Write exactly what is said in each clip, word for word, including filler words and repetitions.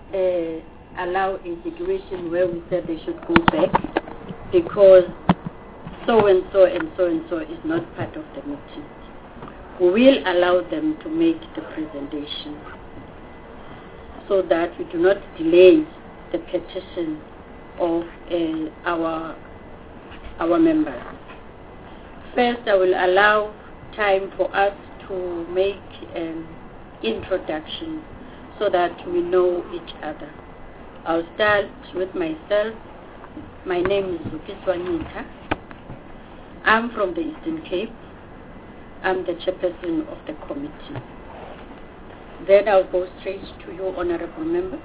uh, allow a situation where we said they should go back because so and so and so and so is not part of the meeting. We will allow them to make the presentation so that we do not delay the petition of uh, our our members. First, I will allow time for us to make an introduction so that we know each other. I'll start with myself. My name is Zukiswa Nyita. I'm from the Eastern Cape. I'm the chairperson of the committee. Then I'll go straight to you, Honorable Member.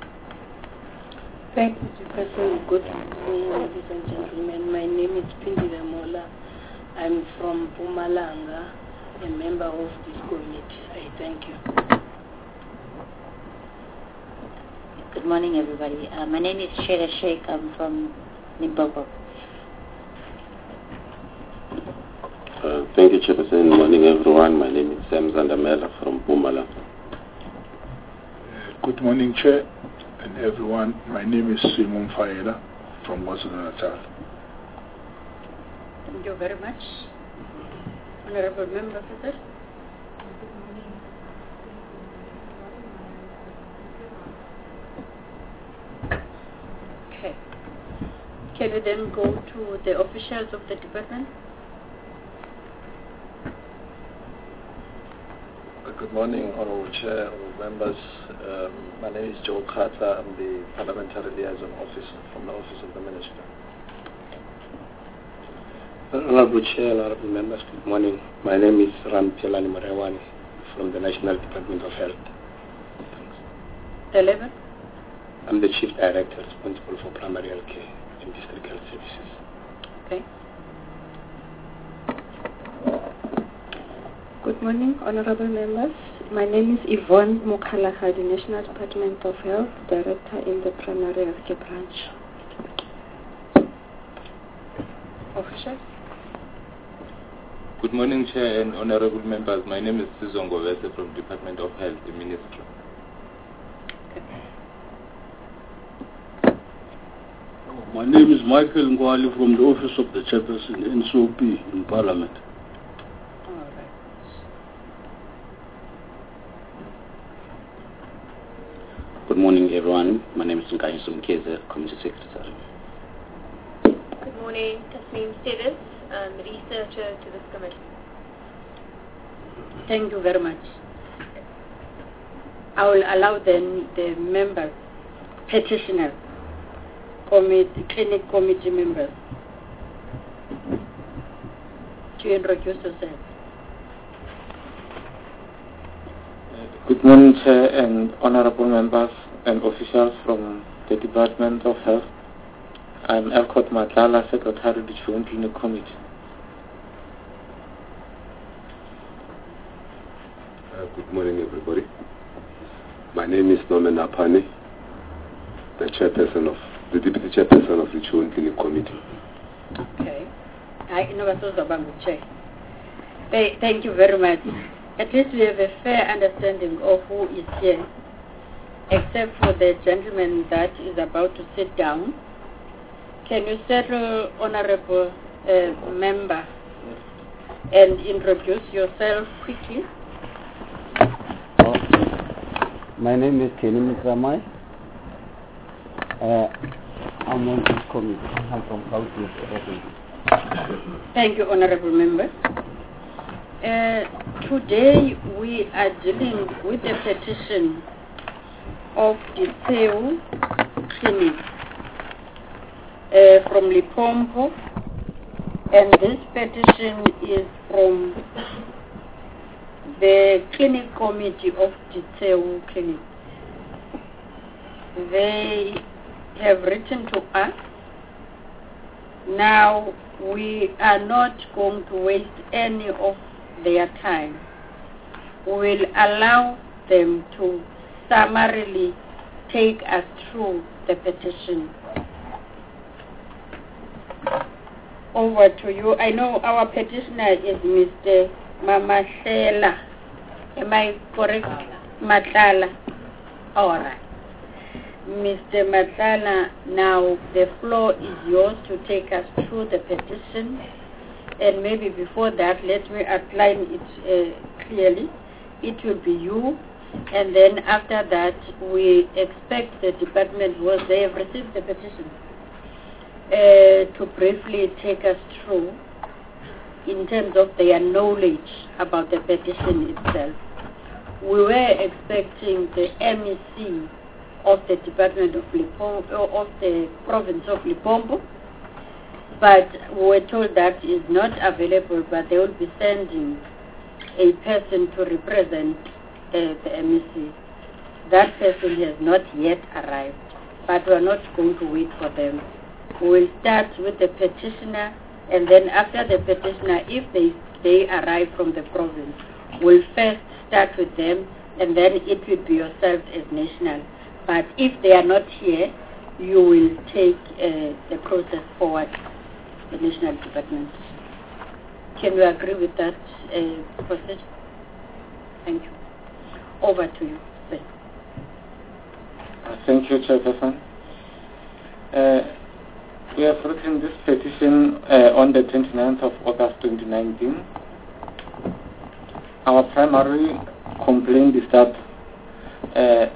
Thank you, Chairperson. Good afternoon, ladies and gentlemen. My name is Pindi Mola. I'm from Mpumalanga, a member of this committee. I thank you. Good morning, everybody. Uh, my name is Sheila Sheikh. I'm from Limpopo. Uh, thank you, Chairperson. Good morning, everyone. My name is Sam Zandamela from Mpumalanga. Uh, good morning, Chair and everyone. My name is Simon Faela from KwaZulu-Natal. Thank you very much. Honorable Member for this. Okay. Can we then go to the officials of the department? Good morning, Honorable Chair, Honorable Members. Um, my name is Joe Carter. I'm the Parliamentary Liaison Officer from the Office of the Minister. Honorable Chair, Honorable Members, good morning. My name is Ram Pelani Marewani from the National Department of Health. Thanks. Eleven. I'm the Chief Director responsible for primary health care and district health services. Okay. Good morning, honorable members. My name is Yvonne Mukhalakha, the National Department of Health, Director in the Primary Healthcare Branch. Official. Good morning, Chair and honorable members. My name is Sizongo Vese from Department of Health, the Ministry. My name is Michael Ngwali from the Office of the Chairperson, N C O P, in Parliament. Good morning, everyone. My name is Nkai Sumkeze, Committee Secretary. Good morning, Tasneem Stevis, um, researcher to this committee. Thank you very much. I will allow then the members, petitioners, committee, clinic committee members to introduce yourself. Good morning, Chair and honorable members and officials from the Department of Health. I'm Elcott Matlala, Secretary of the Joint Clinic Committee. Uh, good morning, everybody. My name is Norman Apani, the chairperson of the deputy chairperson of the Joint Clinic Committee. Okay. I know what was about the chair. Thank you very much. At least we have a fair understanding of who is here, except for the gentleman that is about to sit down. Can you settle, honorable uh, member, and introduce yourself quickly? Okay. My name is Kenny Mitramai. Uh, I'm on this committee. I'm from Southeast. Thank you, honorable member. Uh, today we are dealing with a petition of the Seu Clinic uh, from Limpopo, and this petition is from the clinic committee of the Seu Clinic. They have written to us. Now we are not going to waste any of their time. We will allow them to summarily take us through the petition. Over to you. I know our petitioner is Mister Mamahlela. Am I correct? Matlala. All right. Mister Matlala, now the floor is yours to take us through the petition. And maybe before that, let me outline it uh, clearly. It will be you. And then after that, we expect the department, was they have received the petition, uh, to briefly take us through in terms of their knowledge about the petition itself. We were expecting the M E C of the Department of Limpopo, of the province of Limpopo, but we were told that is not available, but they will be sending a person to represent uh, the M E C. That person has not yet arrived, but we are not going to wait for them. We will start with the petitioner, and then after the petitioner, if they, they arrive from the province, we'll first start with them, and then it will be yourself as national. But if they are not here, you will take uh, the process forward, the national department. Can you agree with that uh, process? Thank you. Over to you, sir. Uh, thank you, Chairperson. Uh, we have written this petition uh, on the twenty-ninth of August twenty nineteen. Our primary complaint is that uh,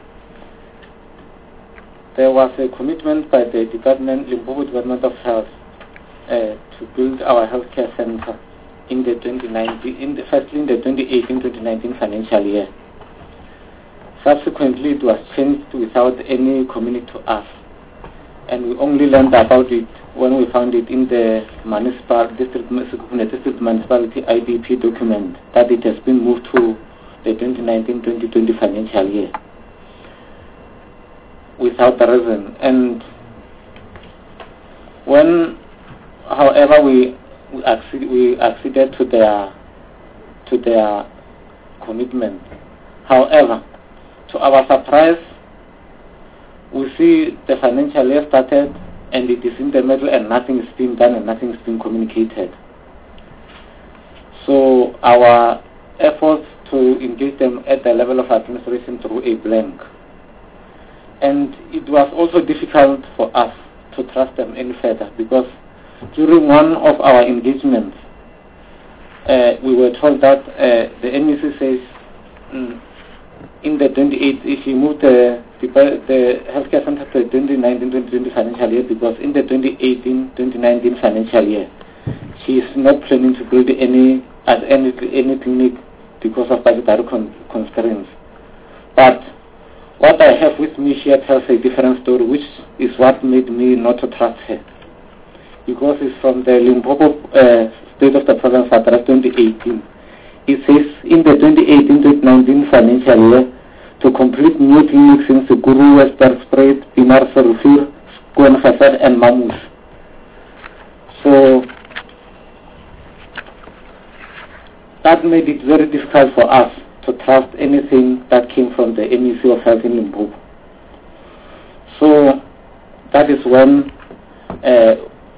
there was a commitment by the Department, Limpopo Department of Health, uh, to build our healthcare center in the twenty nineteen, in the, firstly in the twenty eighteen twenty nineteen financial year. Subsequently, it was changed without any communication to us, and we only learned about it when we found it in the municipal district, district municipality I D P document that it has been moved to the twenty nineteen twenty twenty financial year without the reason. And when, however, we we, accede, we acceded to their to their commitment, however, to our surprise, we see the financial year started and it is in the middle and nothing is being done and nothing is being communicated. So our efforts to engage them at the level of administration threw a blank. And it was also difficult for us to trust them any further, because during one of our engagements, uh, we were told that uh, the M E C says mm, in the twenty-eighth, if you move the, the, the healthcare center to the twenty nineteen twenty twenty financial year, because in the twenty eighteen twenty nineteen financial year, she is not planning to build any at any, any clinic because of budgetary con constraints. But what I have with me here tells a different story, which is what made me not to trust her. Because it's from the Limpopo uh, State of the Province Address twenty eighteen. It says, in the twenty eighteen twenty nineteen financial year, to complete new clinics in Sekuru, Westerspruit, Pinar Serufir, Skoenfasad, and Mamush. So, that made it very difficult for us to trust anything that came from the M E C of Health in Limpopo. So, that is when uh,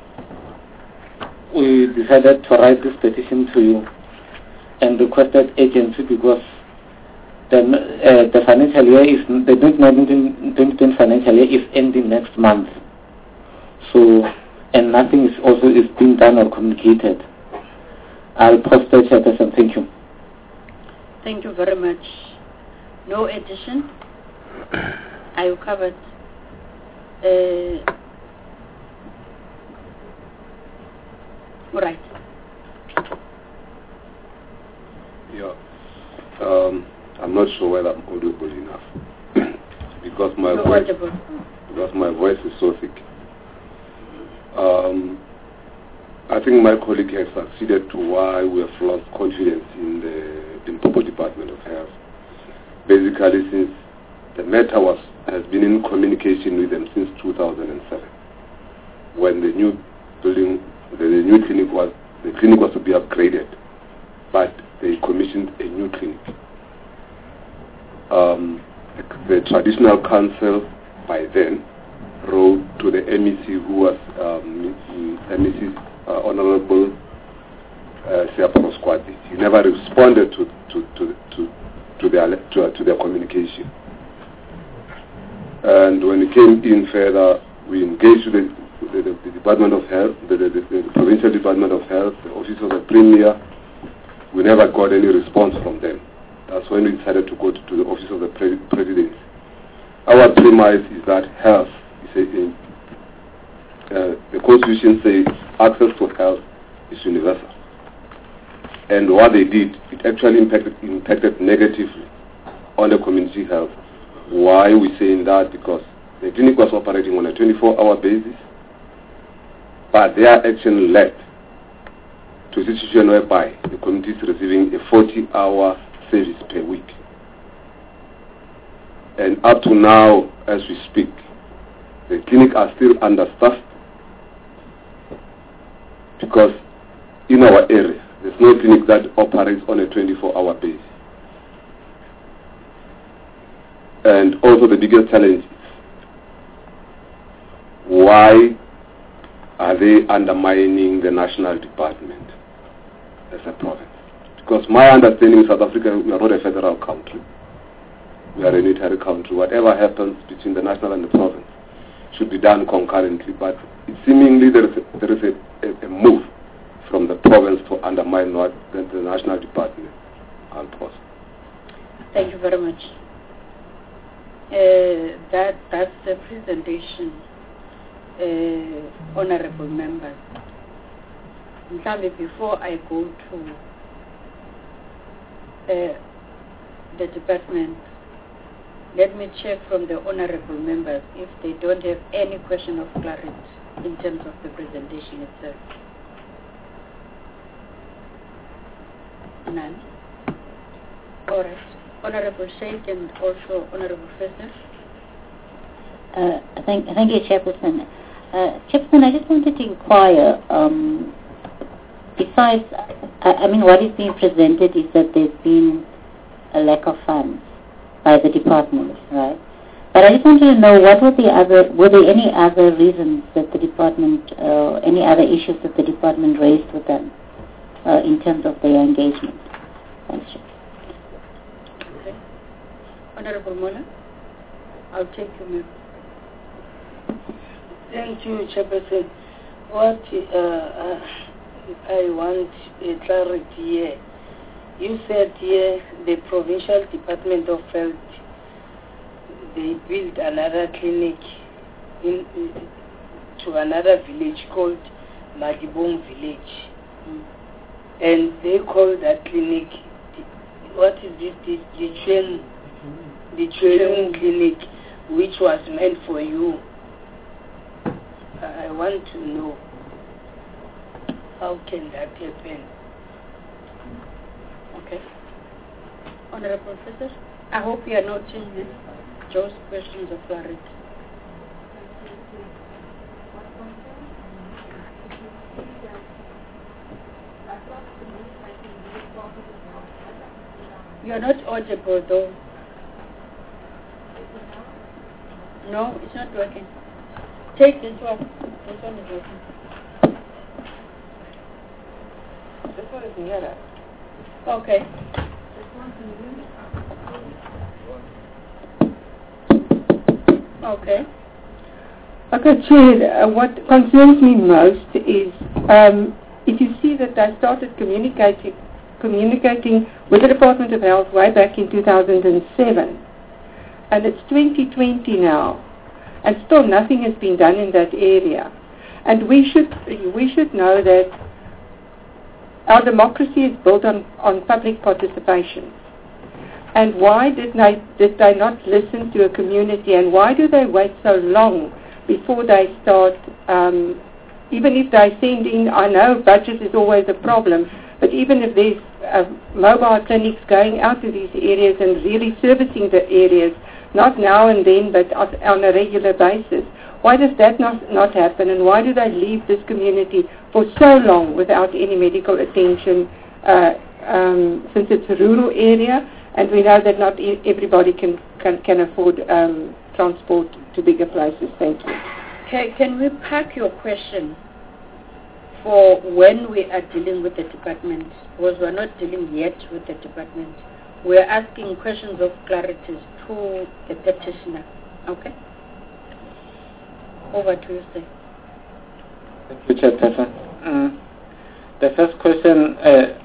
we decided to write this petition to you and requested agency, because the, uh, the financial year is, the twenty nineteen twenty twenty financial year is ending next month. So, and nothing is also is being done or communicated. I'll post the chairperson. Thank you. Thank you very much. No addition? Are you covered? Uh, all right. Yeah. Um, I'm not sure whether I'm audible enough because my You're voice audible. because my voice is so thick. Um, I think my colleague has succeeded to why we have lost confidence in the Limpopo Department of Health. Basically, since the matter was has been in communication with them since two thousand seven, when the new building, the, the new clinic was the clinic was to be upgraded, but they commissioned a new clinic. Um, the, the traditional council by then wrote to the M E C, who was um, M E C's uh, Honorable uh, Siaporo Squadi. He never responded to to to to, to their to, uh, to their communication. And when it came in further, we engaged with the, the, the, the Department of Health, the, the, the, the Provincial Department of Health, the Office of the Premier. We never got any response from them. That's when we decided to go to, to the Office of the pre President. Our premise is that health is a, a uh, the Constitution says access to health is universal. And what they did, it actually impacted, impacted negatively on the community health. Why are we saying that? Because the clinic was operating on a twenty-four hour basis, but their action led to a situation whereby the community is receiving a forty hour service per week. And up to now, as we speak, the clinic are still understaffed because in our area, there's no clinic that operates on a twenty-four hour basis. And also the biggest challenge is, why are they undermining the national department as a province? Because my understanding in South Africa, we are not a federal country. We are a unitary country. Whatever happens between the national and the province should be done concurrently. But it seemingly there is a, there is a, a, a move from the province to undermine what the, the national department can pose. Thank you very much. Uh, that that's the presentation, uh, honorable members. Before I go to uh, the department, let me check from the honorable members if they don't have any question of clarity in terms of the presentation itself. None. All right. Honorable Sheikh and also Honorable Professor. Uh, thank, thank you, Chairperson. Uh, Chairperson, I just wanted to inquire, um, besides, I, I mean, what is being presented is that there's been a lack of funds by the department, right? But I just wanted to know, what were the other, were there any other reasons that the department, uh, any other issues that the department raised with them uh, in terms of their engagement? Thanks, Chair. Okay. Honorable Mola, I'll take you, ma'am. Thank you, Chairperson. What uh, uh, I want uh, clarity here. You said here the Provincial Department of Health, they built another clinic in, in to another village called Madibong Village. Mm. And they call that clinic, what is this, the, the Chen, the Chen clinic, which was meant for you. I want to know, how can that happen? Okay. Honorable Professor, I hope you are noting this, Joe's questions of clarity. You are not audible though. No, it's not working. Take this one. This one is working. This one is nearer. Okay. Okay. Okay, Chair, uh, what concerns me most is um, if you see that I started communicating communicating with the Department of Health way back in two thousand seven, and it's twenty twenty now, and still nothing has been done in that area. And we should we should know that our democracy is built on, on public participation. And why did they, did they not listen to a community, and why do they wait so long before they start, um, even if they send in, I know budget is always a problem, but even if there's uh, mobile clinics going out to these areas and really servicing the areas, not now and then, but on a regular basis, why does that not, not happen, and why do they leave this community for so long without any medical attention, uh, um, since it's a rural area, and we know that not e everybody can, can, can afford um, transport to bigger places. Thank you. Okay, can we pack your question for when we are dealing with the department, because we're not dealing yet with the department. We're asking questions of clarity to the petitioner. Okay? Over to you, sir. Thank you, Chairperson. Mm. The first question uh,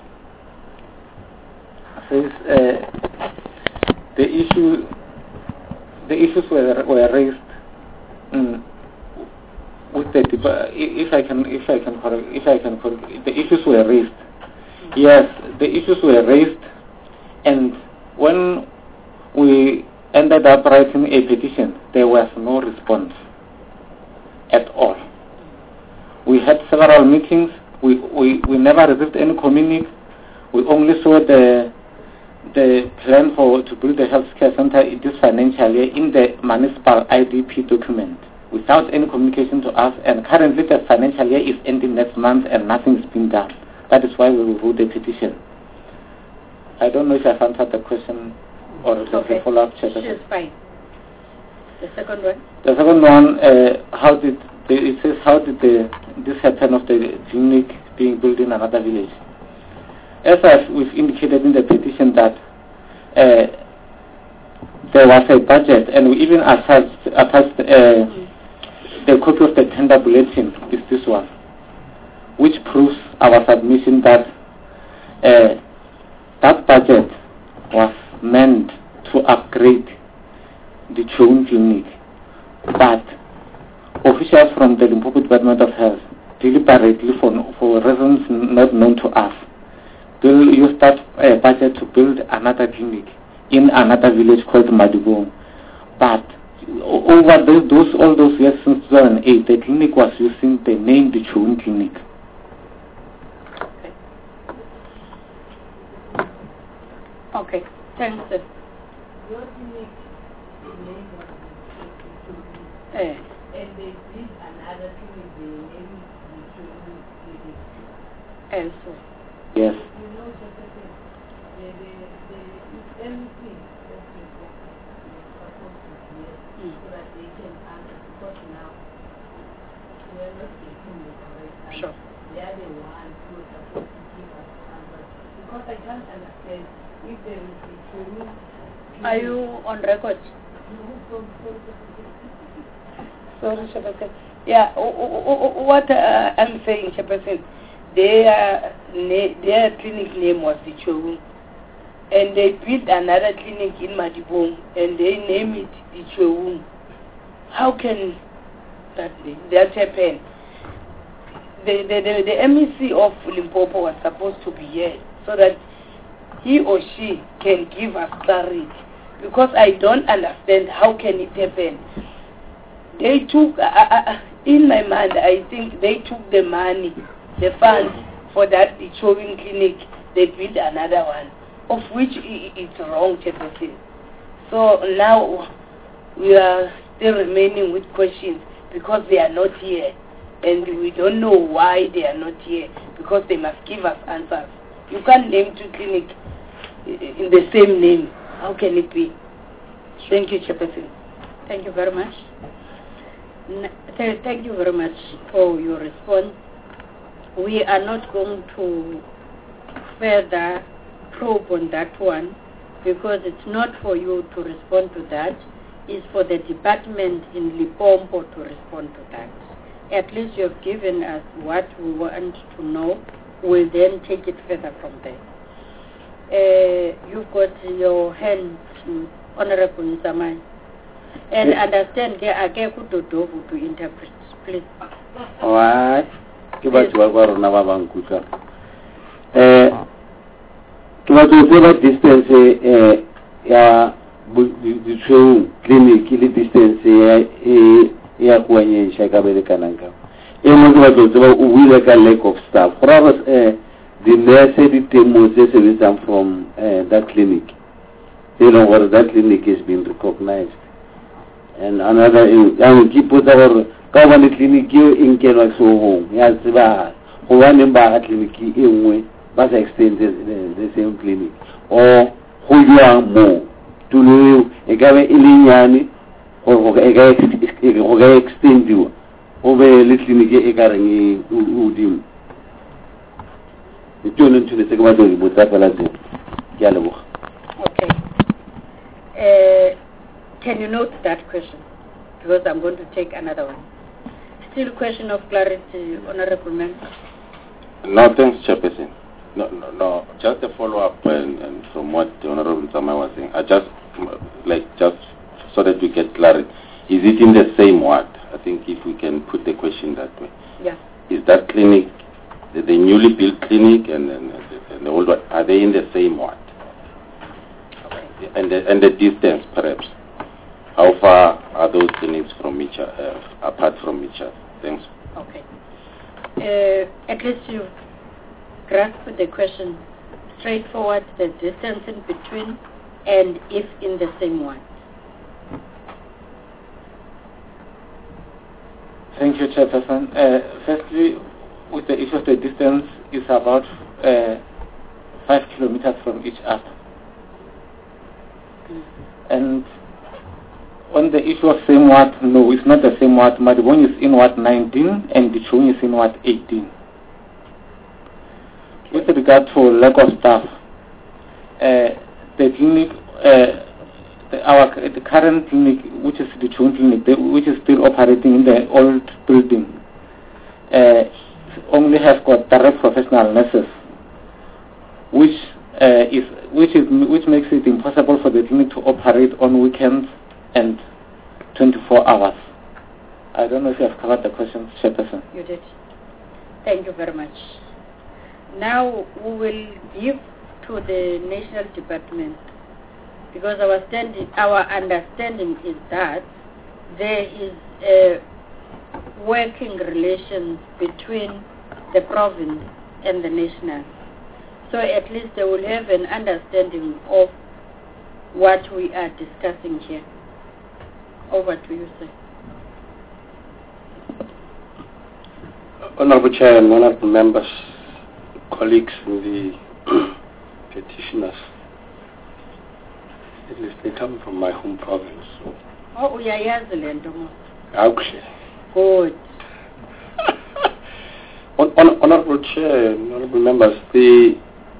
is uh, the issue. The issues were were raised mm, with the if I can if I can correct if I can correct, the issues were raised. Yes, the issues were raised, and when we ended up writing a petition, there was no response at all. We had several meetings. We, we, we never received any communique. We only saw the the plan for to build the healthcare center in this financial year in the municipal I D P document without any communication to us. And currently the financial year is ending next month and nothing is being done. That is why we wrote the petition. I don't know if I've answered the question or if there's a follow-up. Sure, fine. The second one? The second one, uh, how did the, it says how did the, this happen of the clinic being built in another village? As I've, we've indicated in the petition that uh, there was a budget, and we even attached, attached uh, the copy of the tender bulletin is this one, which proves our submission that uh, that budget was meant to upgrade the Chone clinic, but officials from the Limpopo Department of Health, deliberately for, for reasons not known to us, will use that uh, budget to build another clinic in another village called Madibong. But over those, those all those years since two thousand eight, the clinic was using the name the Chone Clinic. Okay, thanks, sir. Your clinic name was Eh. and they did another clinic, they named the Chone Clinic. Elsewhere. Yes. You know, just a thing. The, the, the, it's anything that is supposed to be here so that they can answer, because now we are not getting the correct answer. Sure. They are the ones who are supposed to give us answers. Because I can't understand if there is a Chone. Are you on record? Sorry, Chairperson. Yeah, what uh, I'm saying, Chairperson, their, their clinic name was the Chone, and they built another clinic in Madibong, and they named it the Chone. How can that that happen? The, the, the, the M E C of Limpopo was supposed to be here so that he or she can give us clarity, because I don't understand how can it happen. They took, uh, uh, in my mind, I think they took the money, the funds for that the Chone clinic, they built another one, of which it's wrong, Chairperson. So now we are still remaining with questions because they are not here, and we don't know why they are not here, because they must give us answers. You can't name two clinics in the same name. How can it be? Thank you, Chairperson. Thank you very much. Thank you very much for your response. We are not going to further probe on that one, because it's not for you to respond to that. It's for the department in Limpopo to respond to that. At least you have given us what we want to know. We'll then take it further from there. Uh, you've got your hand, Honorable Nsamai. And understand, there are Kudodovu to interpret, please. Alright. Ke batho ba ba rona ba bang kutla. Eh ke batho go ba distance eh ya di Chone clinic le distance ya e ya kuanyesha ka bele kananga. E mo ke batho ba o wile ka lack of staff. For us eh the nurse di temo se sebetsang from uh, that clinic. You know what, that clinic is being recognized. And another and keep put our government clinic in Kenwa so home. Yes, ba ho wa nemba clinic e nngwe ba sa extend the, the same clinic. Or ho ya mo to no e ga be ilinyane ho ga e ga extend you. Ho be le clinic e ga reng u dim. It's only to the second one, but that's what Okay. Uh, can you note that question? Because I'm going to take another one. still question of clarity, Honorable Member? No, thanks, Chairperson. No, no, no. Just a follow-up and, and from what the Honorable Zama was saying. I just, like, just so that we get clarity. Is it in the same ward? I think if we can put the question that way. Yeah. Is that clinic, the, the newly built clinic and, and, and the old one, are they in the same ward? Okay. And the, and the distance, perhaps. How far are those clinics from each other, uh, apart from each other? Thanks. Okay. Uh, at least you grasp the question straightforward, the distance in between, and if in the same one. Thank you, Chairperson. Uh, firstly, with the issue of the distance, is about uh, five kilometers from each other. Mm. And on the issue of same ward, no, it's not the same ward. Madibong is in ward nineteen and Dichung is in ward eighteen. With regard to lack of staff, uh, the clinic, uh, the, our the current clinic, which is the Dichung clinic, the, which is still operating in the old building, uh, only have got direct professional nurses, which uh, is which is which makes it impossible for the clinic to operate on weekends and twenty-four hours. I don't know if you have covered the question, Chairperson. You did. Thank you very much. Now we will give to the National Department, because our standing, our understanding is that there is a working relations between the province and the national. So at least they will have an understanding of what we are discussing here. Over to you, sir. Honorable Chair and honorable members, colleagues in the petitioners, at least they come from my home province. So. Oh, we are Yazland. Okay. Good. On, on, honorable Chair and honorable members, the,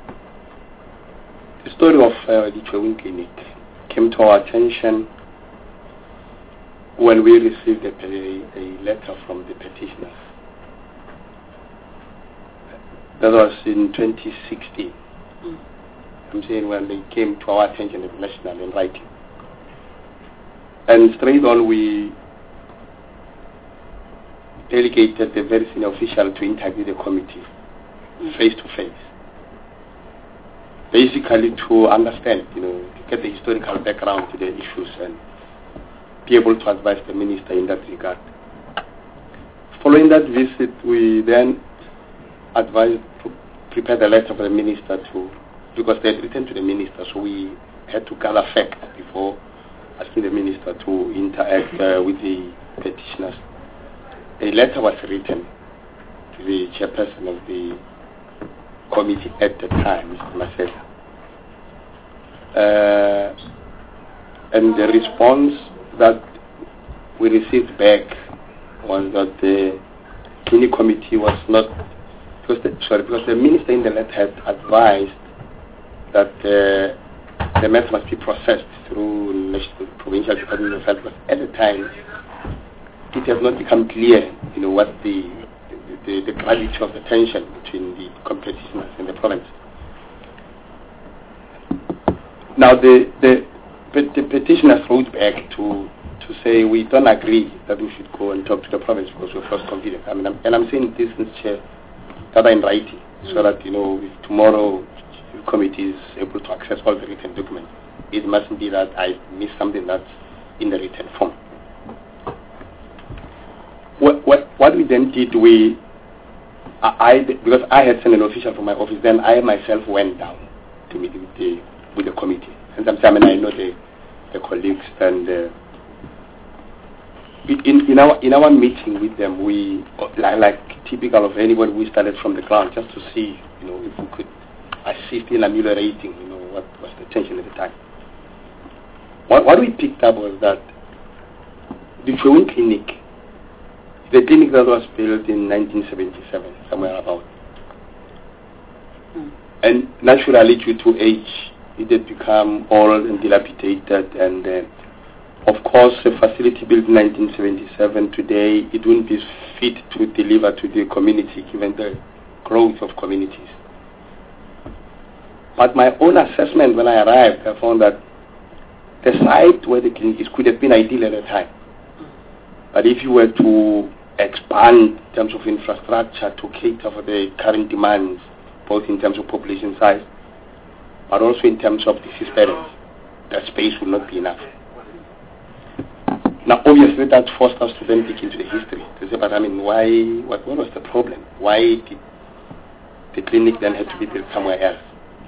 the story of uh, the Chewin Clinic came to our attention when we received a, a, a letter from the petitioners. That was in twenty sixteen. Mm. I'm saying when they came to our attention at national in writing. And straight on we delegated the very senior official to interview the committee mm. face to face. Basically to understand, you know, to get the historical background to the issues and be able to advise the minister in that regard. Following that visit, we then advised to prepare the letter for the minister to, because they had written to the minister, so we had to gather facts before asking the minister to interact uh, with the petitioners. A letter was written to the chairperson of the committee at the time, Mister Masela. Uh, and the response that we received back was that the clinic committee was not, because the, sorry, because the minister in the letter had advised that uh, the matter must be processed through national, provincial Department of Health. But at the time, it has not become clear, you know, what the the, the gravity of the tension between the competitors and the province. Now, the the, the petitioners wrote back to to say we don't agree that we should go and talk to the province because we're first confident. I mean, I'm, and I'm saying this, Mister Chair, that are in writing, mm. so that, you know, if tomorrow the committee is able to access all the written documents, it mustn't be that I miss something that's in the written form. What what what we then did, we I, I because I had sent an official from my office, then I myself went down to meet with the with the committee, and sometimes I know the the colleagues and. Uh, In, in our in our meeting with them, we like, like typical of anybody, we started from the ground just to see, you know, if we could assist in ameliorating, you know, what was the tension at the time. What what we picked up was that the Chewin Clinic, the clinic that was built in nineteen seventy-seven, somewhere about, mm. and naturally due to age, it had become old and dilapidated, and uh, Of course, a facility built in nineteen seventy-seven, today it wouldn't be fit to deliver to the community given the growth of communities. But my own assessment when I arrived, I found that the site where the clinic is could have been ideal at the time. But if you were to expand in terms of infrastructure to cater for the current demands, both in terms of population size, but also in terms of disease parents, the space will not be enough. Now, obviously, that forced us to then dig into the history. To say, but I mean, why, what, what was the problem? Why did the clinic then have to be built somewhere else?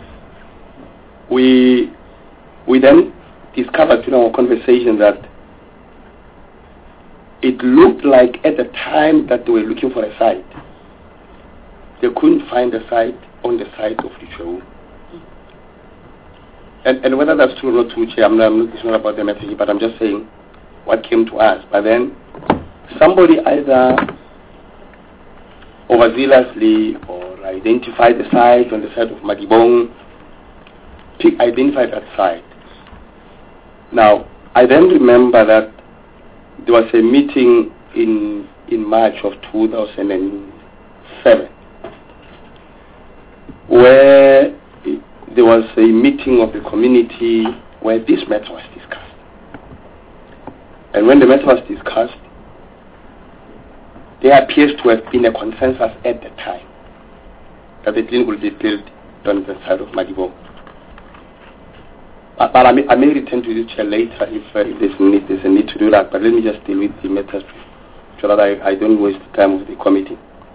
We, we then discovered in our conversation that it looked like at the time that they were looking for a site, they couldn't find a site on the site of Lichwewu. And, and whether that's true or not true, I'm not, I'm not, it's not about the message, but I'm just saying what came to us. But then somebody either overzealously or identified the site on the side of Madibong, identified that site. Now, I then remember that there was a meeting in in March of two thousand seven where there was a meeting of the community where this matter was discussed. And when the matter was discussed, there appears to have been a consensus at the time that the clinic will be built on the side of Madibong. But, but I, may, I may return to this chair later if, uh, if there's, need, there's a need to do that. But let me just deal with the matters so that I, I don't waste the time of the committee.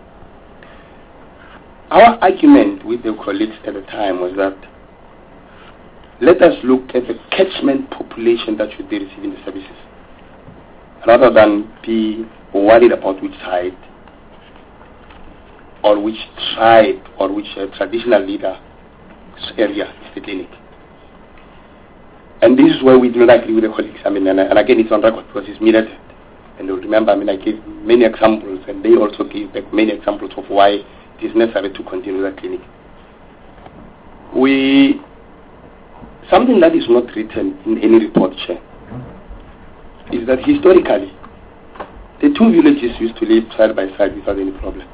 Our argument with the colleagues at the time was that let us look at the catchment population that should be receiving the services, rather than be worried about which side or which tribe or which uh, traditional leader area is the clinic. And this is where we do not agree with the colleagues. I mean, and, and again, it's on record because it's minute. And you'll remember, I mean, I gave many examples, and they also gave back many examples of why it is necessary to continue that clinic. We, something that is not written in any report, Chair, is that historically, the two villages used to live side by side without any problem.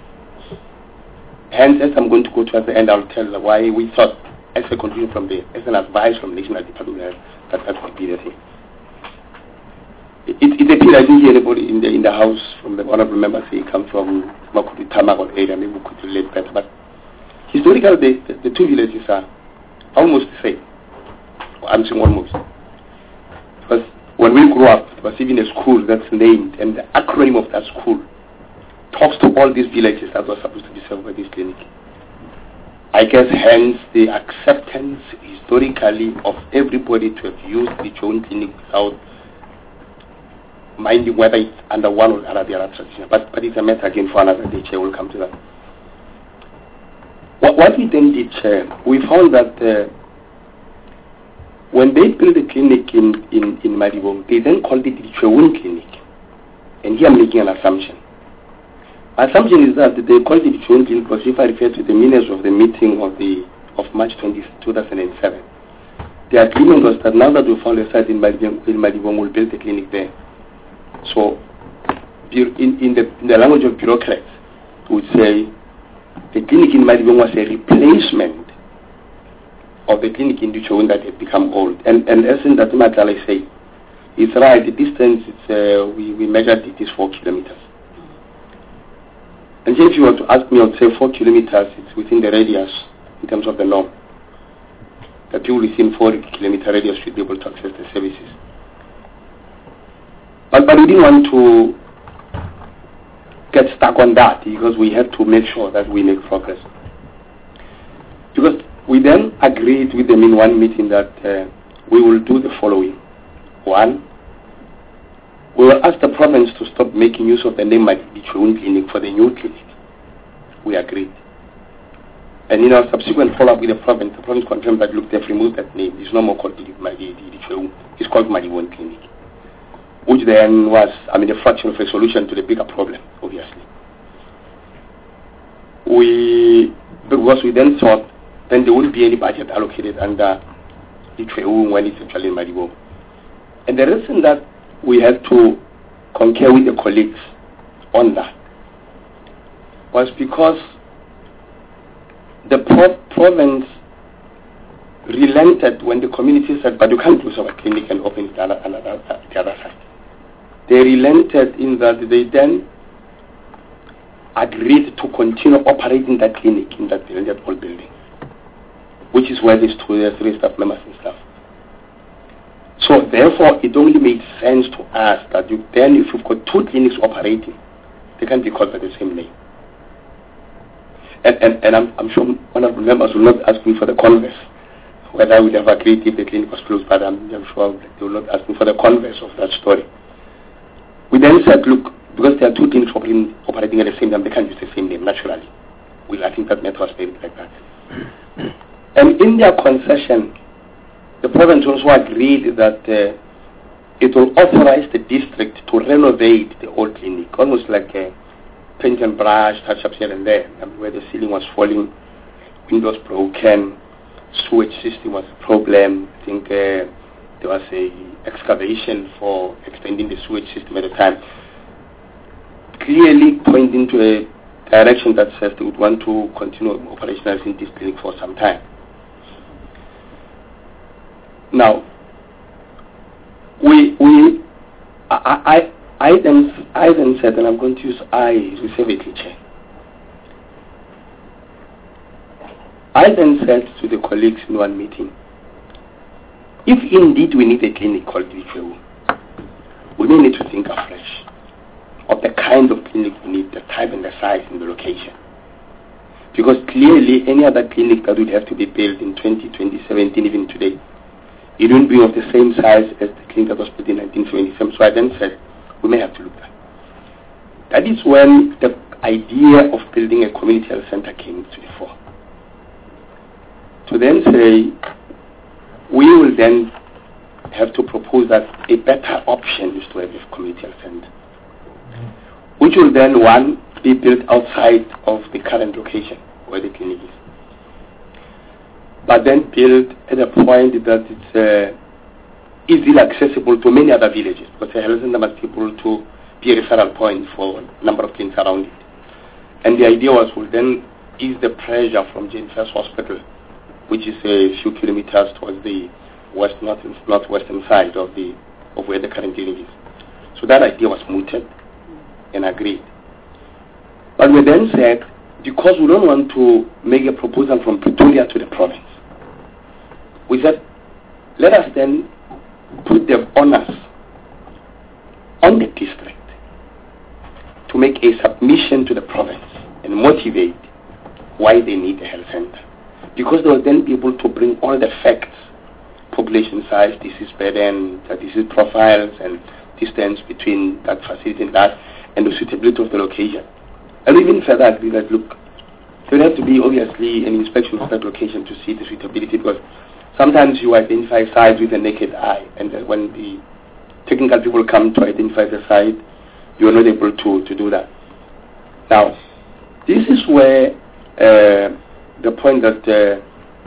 Hence, as I'm going to go to at the end, I'll tell why we thought, as a continue from there, as an advice from the National Department of Health, that that would be the thing. It, it appears I didn't hear anybody in the in the house from the honorable members say come from Makuti Tamagot area, maybe we could relate better. But historically, the, the, the two villages are almost the same. I'm saying almost. Because when we grew up, there was even a school that's named, and the acronym of that school talks to all these villages that were supposed to be served by this clinic. I guess hence the acceptance historically of everybody to have used the Joan clinic without minding whether it's under one or another tradition. But, but it's a matter again for another day, Chair. We'll come to that. What, what we then did, Chair, we found that uh, when they built the clinic in, in, in Madibong, they then called it the Chewun Clinic. And here I'm making an assumption. My assumption is that they called it Chewun Clinic because if I refer to the minutes of the meeting of the of March twentieth, two thousand seven, the agreement was that now that we found a site in Madibong, in Madibong we'll build the clinic there. So, in, in, the, in the language of bureaucrats, we would say the clinic in Madibong was a replacement of the clinic in Duchowin that had become old. And, and as in that matter, I say, it's right, the distance, it's, uh, we, we measured it is four kilometers. And if you were to ask me, I would say four kilometers, it's within the radius in terms of the norm. That people within four kilometer radius should be able to access the services. But, but we didn't want to get stuck on that because we had to make sure that we make progress. Because we then agreed with them in one meeting that uh, we will do the following. One, we will ask the province to stop making use of the name Madibong Clinic for the new clinic. We agreed. And in our subsequent follow-up with the province, the province confirmed that, look, they've removed that name. It's no more called Madibong. It's called Madibong Clinic. Which then was, I mean, a fraction of a solution to the bigger problem, obviously. We, because we then thought, then there wouldn't be any budget allocated under Lichwewu when it's actually in Madibong. And the reason that we had to concur with the colleagues on that was because the pro- province relented when the community said, but you can't close our clinic and open it on another, the other side. They relented in that they then agreed to continue operating that clinic in that, in that old building, which is where there's two or three staff members and stuff. So therefore, it only made sense to us that you, then if you've got two clinics operating, they can be called by the same name. And, and, and I'm, I'm sure one of the members will not ask me for the converse, whether I would have agreed if the clinic was closed, but I'm, I'm sure they will not ask me for the converse of that story. We then said, look, because there are two clinics operating, operating at the same time, they can't use the same name, naturally. We, I think that matter was made like that. And in their concession, the province also agreed that uh, it will authorize the district to renovate the old clinic, almost like a paint and brush, touch-ups here and there, I mean, where the ceiling was falling, windows broken, sewage system was a problem. I think uh, there was a excavation for extending the sewage system at the time, clearly pointing to a direction that says they would want to continue operationalizing this clinic for some time. Now, we we I I I then I then said, and I'm going to use I reservedly, Chair. I then said to the colleagues in one meeting, if indeed we need a clinic called Vicheu, we may need to think afresh of the kind of clinic we need, the type and the size and the location. Because clearly any other clinic that would have to be built in twenty twenty, seventeen, even today, it wouldn't be of the same size as the clinic that was built in nineteen seventy-seven. So I then said, we may have to look at that. That is when the idea of building a community health center came to the fore. To then say, we will then have to propose that a better option is to have a community health center, which will then, one, be built outside of the current location where the clinic is, but then built at a point that it's uh, easily accessible to many other villages, because the health center must be able to be a referral point for a number of clinics around it. And the idea was we'll then ease the pressure from Jane First Hospital, which is a few kilometers towards the west, north, northwestern side of the of where the current clinic is. So that idea was mooted and agreed. But we then said, because we don't want to make a proposal from Pretoria to the province, we said, let us then put the onus on the district to make a submission to the province and motivate why they need a health center. Because they will then be able to bring all the facts, population size, disease burden, the disease profiles, and distance between that facility and that, and the suitability of the location. And even further agree that, look, there will have to be obviously an inspection of that location to see the suitability, because sometimes you identify sites with the naked eye, and then when the technical people come to identify the site, you are not able to, to do that. Now, this is where uh, the point that uh,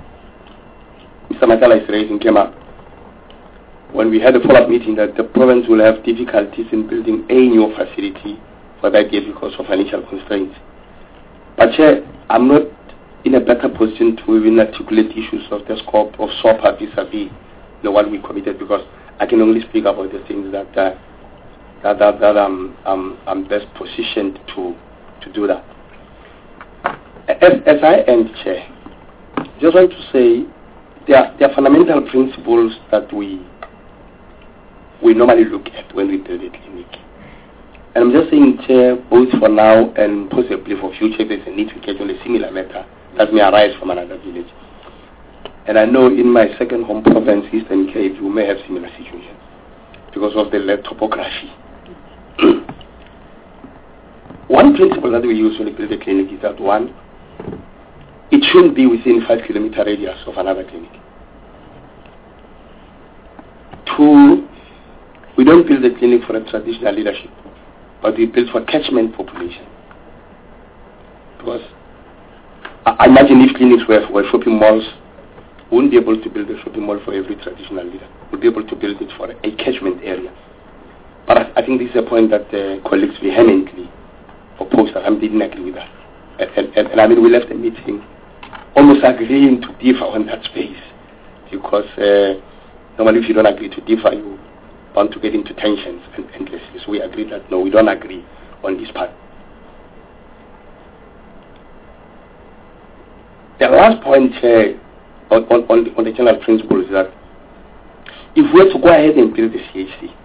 Mister Matala is raising came up. When we had a follow-up meeting that the province will have difficulties in building a new facility for that year because of financial constraints. But Chair, I'm not in a better position to even articulate issues of the scope of SOPA vis-a-vis the one we committed, because I can only speak about the things that uh, that, that, that I'm, I'm, I'm best positioned to to do that. As, as I end, Chair, just want to say there are, there are fundamental principles that we we normally look at when we build a clinic. And I'm just saying, Chair, both for now and possibly for future, if there's a need to get on a similar matter that may arise from another village. And I know in my second home province, Eastern Cape, you may have similar situations because of the topography. One principle that we use when we build a clinic is that, one, it shouldn't be within five kilometer radius of another clinic. Two, we don't build a clinic for a traditional leadership, but we build for catchment population. Because I imagine if clinics were, were shopping malls, we won't be able to build a shopping mall for every traditional leader. We'll be able to build it for a catchment area. But I, I think this is a point that uh, colleagues vehemently opposed. I didn't agree with that. And, and, and, and I mean, we left the meeting almost agreeing to differ on that space. Because uh, normally if you don't agree to differ, you want to get into tensions and endlessly. So we agreed that no, we don't agree on this part. The last point uh, on, on, on, the, on the general principle is that if we're to go ahead and build the C H C,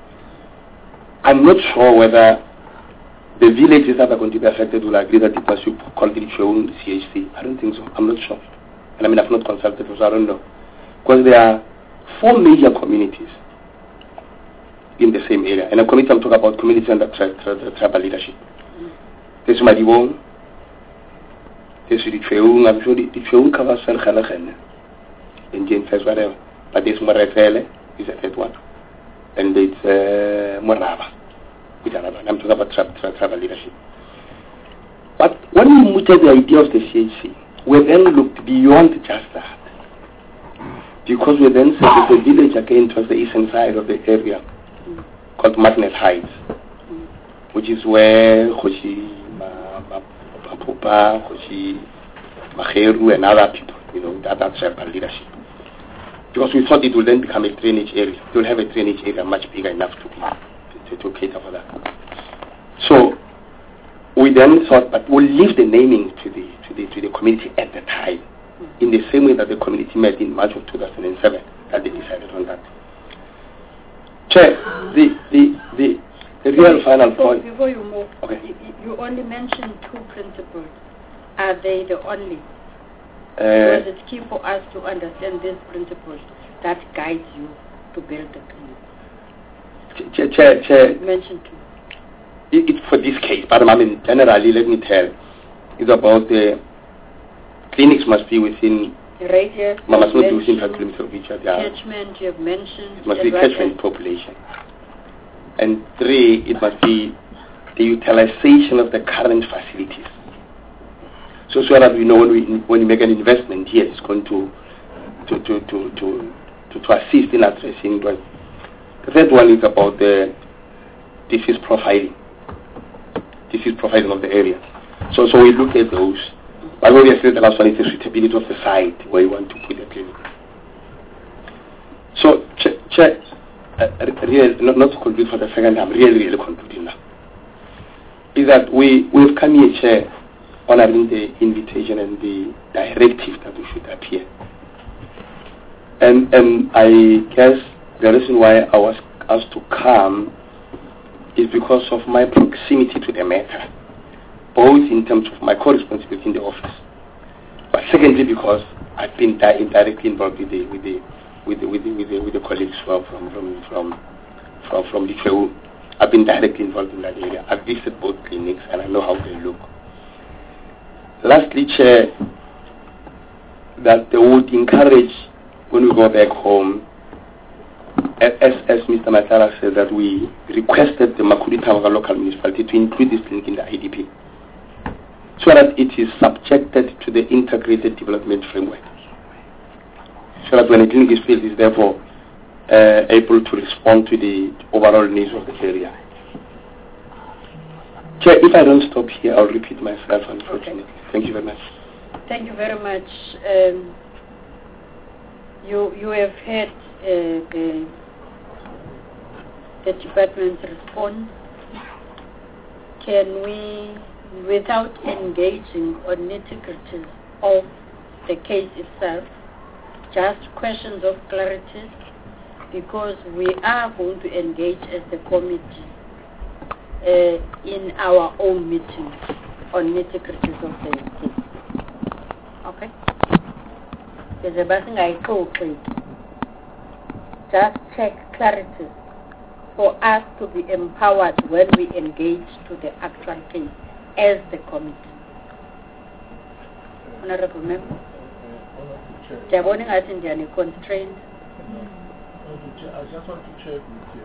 I'm not sure whether the villages that are going to be affected will agree that it must be called the Chweung C H C. I don't think so. I'm not sure. And I mean, I've not consulted, so I don't know. Because there are four major communities in the same area. And a community I'm talking about, community under tri tri tribal leadership. There's Madibong, there's the Chweung, I'm sure the, the Chweung covers Serkhanakhen, and Jane says whatever. But there's Morefele, is the third one. And it's uh, Morava, which another one. I'm talking about tri tri tribal leadership. But when we mooted the idea of the C H C, we then looked beyond just that. Because we then said that the village again towards the eastern side of the area called Magnet Heights, which is where Khoshi Mapupa, Khoshi Maheru and other people, you know, that are tribal leadership. Because we thought it would then become a drainage area. It will have a drainage area much bigger enough to, be, to, to cater for that. So we then thought, but we'll leave the naming to the to the to the community at the time, in the same way that the community met in March of two thousand seven, that they decided on that. Chair, the the the, the real before, final before, point. Before you move, okay. you, you only mentioned two principles. Are they the only? Uh, because it's key for us to understand these principles that guides you to build the clinic. Chair, chair, chair. Mention two. It, it, for this case, but I mean, generally, let me tell, it's about the clinics must be within radius. Must not be within five kilometers of each other. Catchment, you have mentioned. It must be catchment population. And three, it must be the utilization of the current facilities. So, so that we know when we when we make an investment here, it's going to to to to to, to, to assist in addressing. But the third one is about the disease profiling. Disease profiling of the area. So, so we look at those. But obviously, the last one is the suitability of the site where you want to put the clinic. So, ch ch uh, real, not, not to conclude for the second time, really, really concluding now, is that we we've come here, Chair, honoring the invitation and the directive that we should appear. And and I guess the reason why I was asked to come is because of my proximity to the matter, both in terms of my co-responsibility in the office, but secondly because I've been di indirectly involved with the with the with the with the with the, with the colleagues from from from from from, from the Chweung. I've been directly involved in that area. I've visited both clinics and I know how they look. Lastly, Chair, that they would encourage when we go back home, as, as Mister Matara said, that we requested the Makudi-Tavaga local municipality to include this clinic in the I D P, so that it is subjected to the integrated development framework, so that when a clinic is built, it is therefore uh, able to respond to the overall needs of the area. Chair, if I don't stop here, I'll repeat myself, unfortunately. Okay. Thank you very much. Thank you very much. Um, you you have heard uh, the, the department's response. Can we, without engaging on nitty-gritties of the case itself, just questions of clarity, because we are going to engage as the committee uh, in our own meetings on nitty-gritties of the case. Okay? There's a person I told just check clarity for us to be empowered when we engage to the actual case as the committee. Honorable Member? Jaboni as Indian constrained. I just want to check with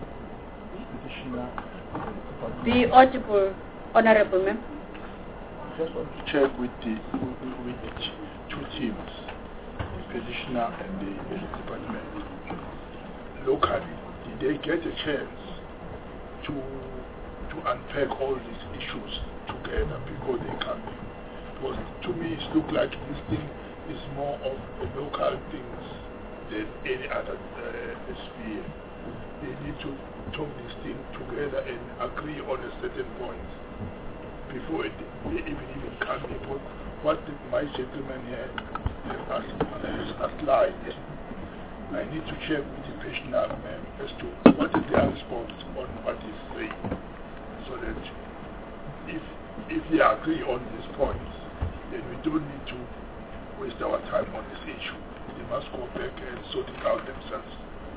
the petitioner. Be audible, Honorable Member. just want to check with the with, with the two teams, the petitioner and the, and the department. Locally, did they get a chance to to unpack all these issues together before they come in? Because to me, it looks like this thing is more of a local things than any other uh, sphere. They need to talk this thing together and agree on a certain point before it, they even even come in. But what the, my gentleman here has outlined, I need to check with the petitioner um, as to what is their response on what is saying, so that if if they agree on these points, then we don't need to waste our time on this issue. They must go back and sort it out themselves.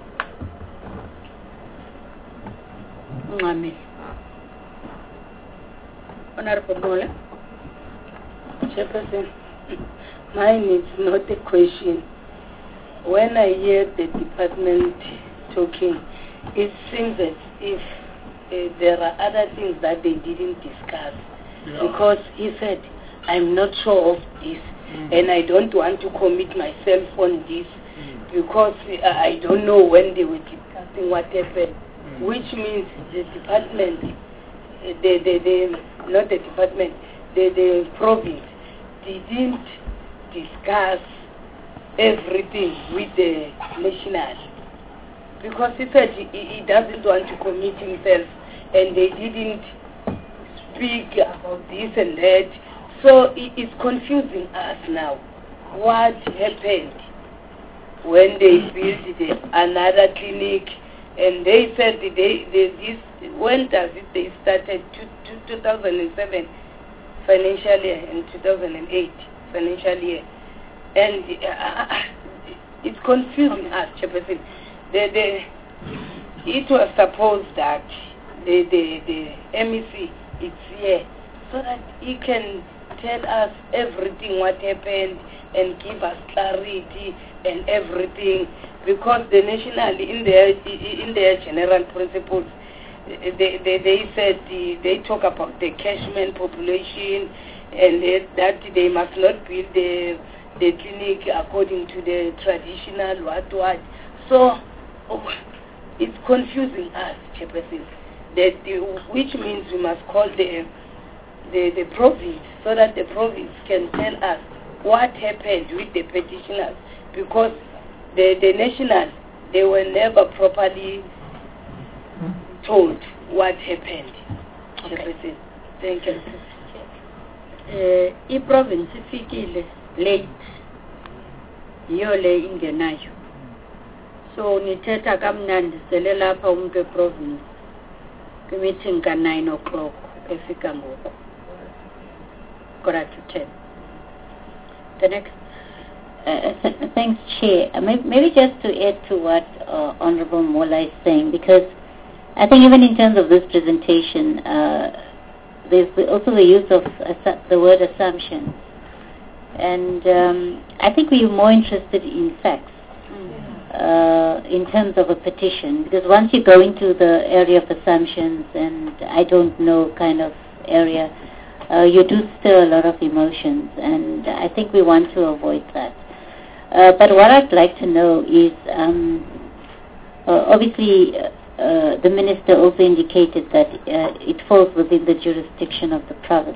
Amen. Honorable Mola. Chairperson, mine is not a question. When I hear the department talking, it seems as if uh, there are other things that they didn't discuss. Yeah. Because he said, I'm not sure of this, mm. and I don't want to commit myself on this, mm. because uh, I don't know when they were discussing what happened, mm. which means the department, uh, the, the, the, not the department, the, the province didn't discuss everything with the national, because he said he, he doesn't want to commit himself, and they didn't speak about this and that. So it is confusing us now. What happened when they built the, another clinic, and they said they, they this when does it they started to, to two thousand seven financial year and two thousand eight financial year, and uh, it's confusing us, Chairperson. The, the, it was supposed that the the, the M E C is here so that he can tell us everything what happened and give us clarity and everything, because the national in their in their general principles they they, they said the, they talk about the catchment population, and they, that they must not build the the clinic according to the traditional what what. So oh, it's confusing us, Chairperson. That the, which means we must call the the the province so that the province can tell us what happened with the petitioners, because the the national they were never properly told what happened. Okay. Thank you. Uh, i-province ifikile late yiyo le ingenayo, so nithetha kamnandi sele lapha umuntu weprovince kwi-meeting ka-nine o'clock efika ngoku quarter to ten. The next. Uh, th- thanks, Chair. Uh, maybe, maybe just to add to what uh, Honorable Mola is saying, because I think even in terms of this presentation, uh, there's also the use of assu- the word assumption. And um, I think we're more interested in facts uh, in terms of a petition, because once you go into the area of assumptions and I don't know kind of area, uh, you do stir a lot of emotions, and I think we want to avoid that. Uh, but what I'd like to know is, um, uh, obviously, uh, the Minister also indicated that uh, it falls within the jurisdiction of the province.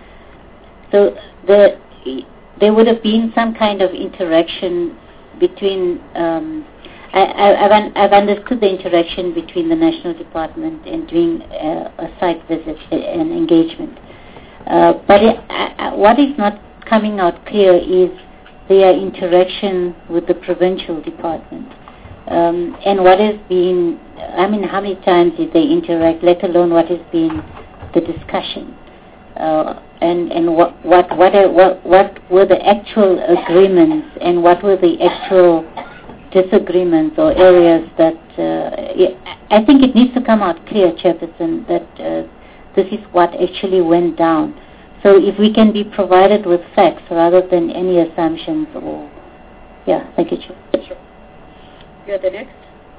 So the, there would have been some kind of interaction between, um, I, I, I've, un- I've understood the interaction between the National Department and doing uh, a site visit and engagement. Uh, but it, uh, what is not coming out clear is their interaction with the provincial department. Um, and what has been, I mean, how many times did they interact, let alone what has been the discussion? Uh, and and what what what, are, what what were the actual agreements, and what were the actual disagreements or areas that, uh, I think it needs to come out clear, Chairperson, that uh, this is what actually went down. So if we can be provided with facts rather than any assumptions or, yeah, thank you, Chair. Sure. You're the next.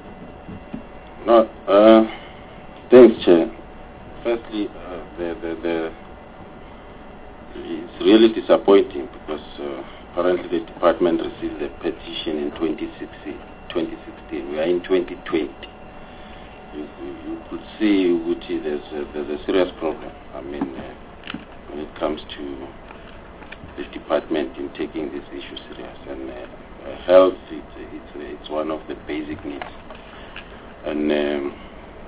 No, uh, thanks, Chair. Firstly, uh, the, the, the, it's really disappointing because uh, apparently the department received the petition in twenty sixteen. We are in twenty twenty. You, you could see which is, there's, a, there's a serious problem. I mean, uh, when it comes to the department in taking this issue serious, and uh, uh, health, it's, it's, it's one of the basic needs. And um,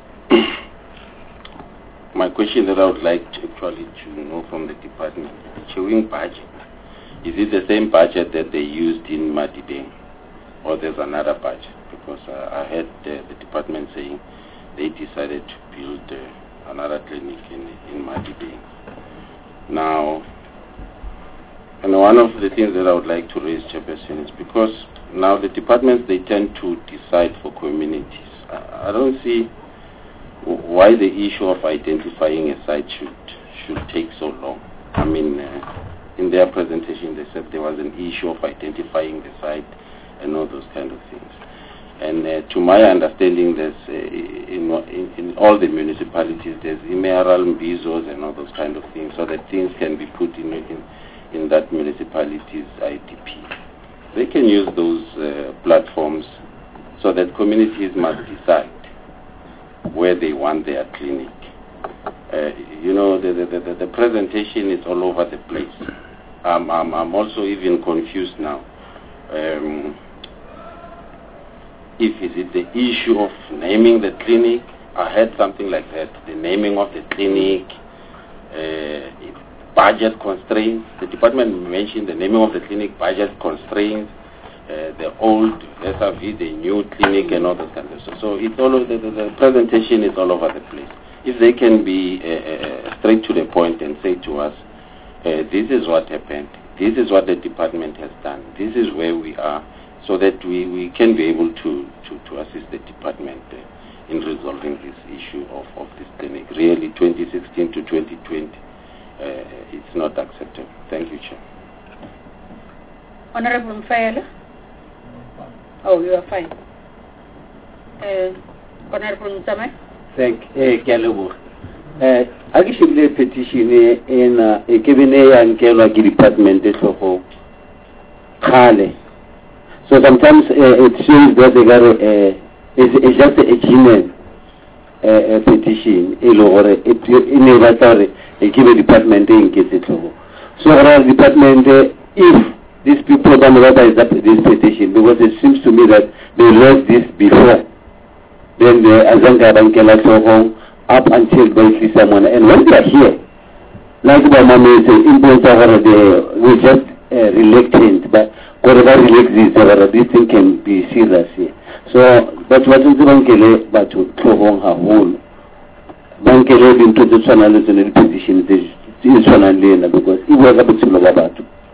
my question that I would like to actually to know from the department, the Chewing budget, is it the same budget that they used in Madibeng, or there's another budget? Because uh, I heard uh, the department saying they decided to build uh, another clinic in, in Madibeng. Now, and one of the things that I would like to raise, Chairperson, is because now the departments, they tend to decide for communities. I, I don't see why the issue of identifying a site should should take so long. I mean, uh, in their presentation, they said there was an issue of identifying the site and all those kind of things. And uh, to my understanding, there's uh, in, in, in all the municipalities, there's emeral mbizos and all those kind of things, so that things can be put in in, in that municipality's I D P. They can use those uh, platforms so that communities must decide where they want their clinic. Uh, you know, the, the, the, the presentation is all over the place. Um, I'm, I'm also even confused now. Um, if is it the issue of naming the clinic? I heard something like that. The naming of the clinic, uh, budget constraints. The department mentioned the naming of the clinic, budget constraints. Uh, the old S R V, the new clinic, and all those kind of stuff. So it's all over the, the, the presentation is all over the place. If they can be uh, uh, straight to the point and say to us, uh, this is what happened, this is what the department has done, this is where we are, so that we, we can be able to, to, to assist the department uh, in resolving this issue of, of this clinic. Really, twenty sixteen to twenty twenty, uh, it's not acceptable. Thank you, Chair. Honorable Mfayela? Oh, you are fine. Uh, Honorable Nsame? Thank you, Kalebo. Actually, the petition in a given and Kelwa department is for Kale. So sometimes uh, it shows that they got a, it's, it's just a genuine uh, petition, or in a given department in case it so our department, uh, if these people don't raise this petition, because it seems to me that they raised this before. Then the Azanga Bankela Soho up until basically someone, and when they are here, like my mom is important, we just uh, reluctant, but whatever relax this, this thing can be serious here. So that's what is Bankele, but to Tohong her whole. Bankele into the channel is in a position, is channel because it was a bit similar about.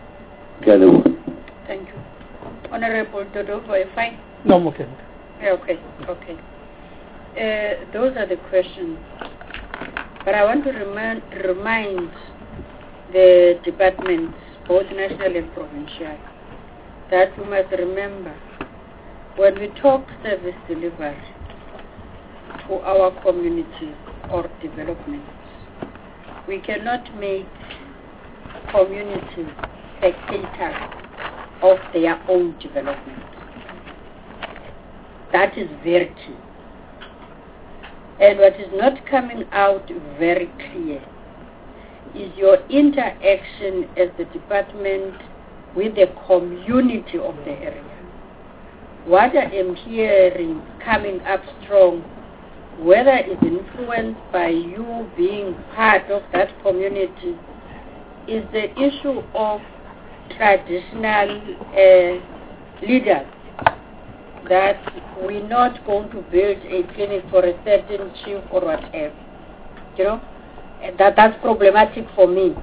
Thank you. Honorable Dodo, are you fine? No, I'm okay. Okay, okay. Uh, those are the questions. But I want to remind, remind the departments, both national and provincial, that we must remember when we talk service delivery to our communities or developments, we cannot make communities spectators of their own development. That is very key. And what is not coming out very clear is your interaction as the department with the community of the area. What I am hearing coming up strong, whether it's influenced by you being part of that community, is the issue of traditional uh, leaders, that we're not going to build a clinic for a certain chief or whatever. You know, and that that's problematic for me.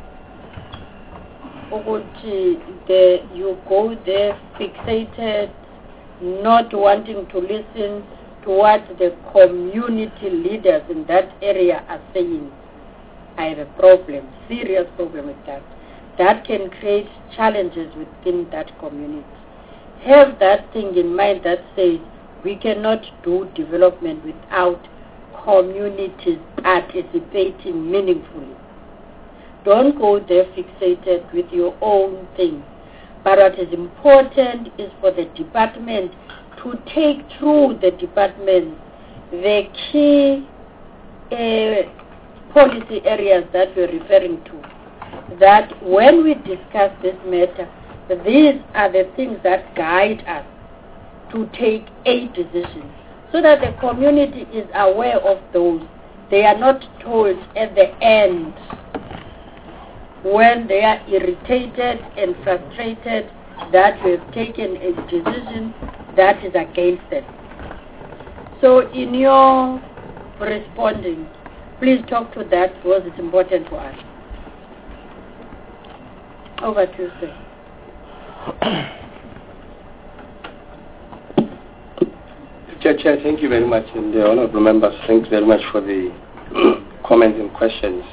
The, you go there fixated, not wanting to listen to what the community leaders in that area are saying. I have a problem, serious problem with that. That can create challenges within that community. Have that thing in mind that says we cannot do development without communities participating meaningfully. don't go there fixated with your own thing. But what is important is for the department to take through the department the key uh, policy areas that we're referring to. That when we discuss this matter, these are the things that guide us to take a decision, so that the community is aware of those. They are not told at the end when they are irritated and frustrated that we have taken a decision that is against them. So in your responding, please talk to that because it's important for us. Over to you, sir. Chair, Chair, thank you very much, and the honourable members, thanks very much for the comments and questions.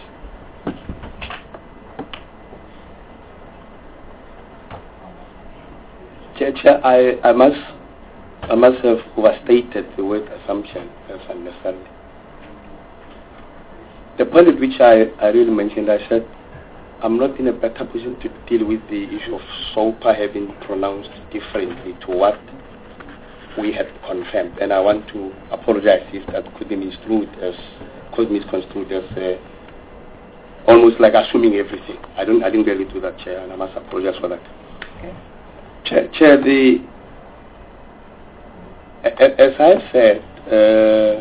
Chair, Chair, I, I must I must have overstated the word assumption as unnecessarily. The point at which I, I really mentioned, I said I'm not in a better position to deal with the issue of SOPA having pronounced differently to what we had confirmed, and I want to apologize if that could be misconstrued as could be misconstrued as uh, almost like assuming everything. I don't I didn't really do that, Chair, and I must apologize for that. Okay. Chair, Chair, the as I said, uh,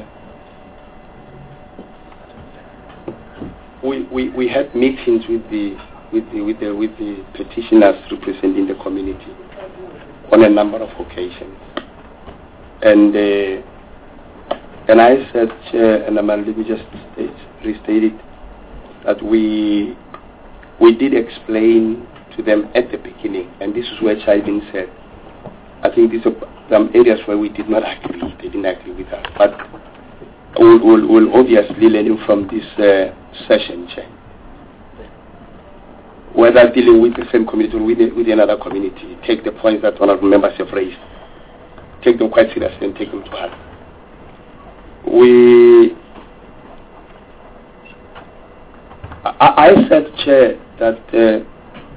we, we we had meetings with the with the with the with the petitioners representing the community on a number of occasions, and uh, and I said, Chair, and I'm, let me just state, restate it, that we we did explain to them at the beginning, and this is where Chaivin said, I think these are some areas where we did not agree, they didn't agree with us, but we'll, we'll, we'll obviously learn from this uh, session, Chair. Whether dealing with the same community or with, with another community, take the points that one of the members have raised, take them quite seriously and take them to heart. We, I, I said, Chair, that uh,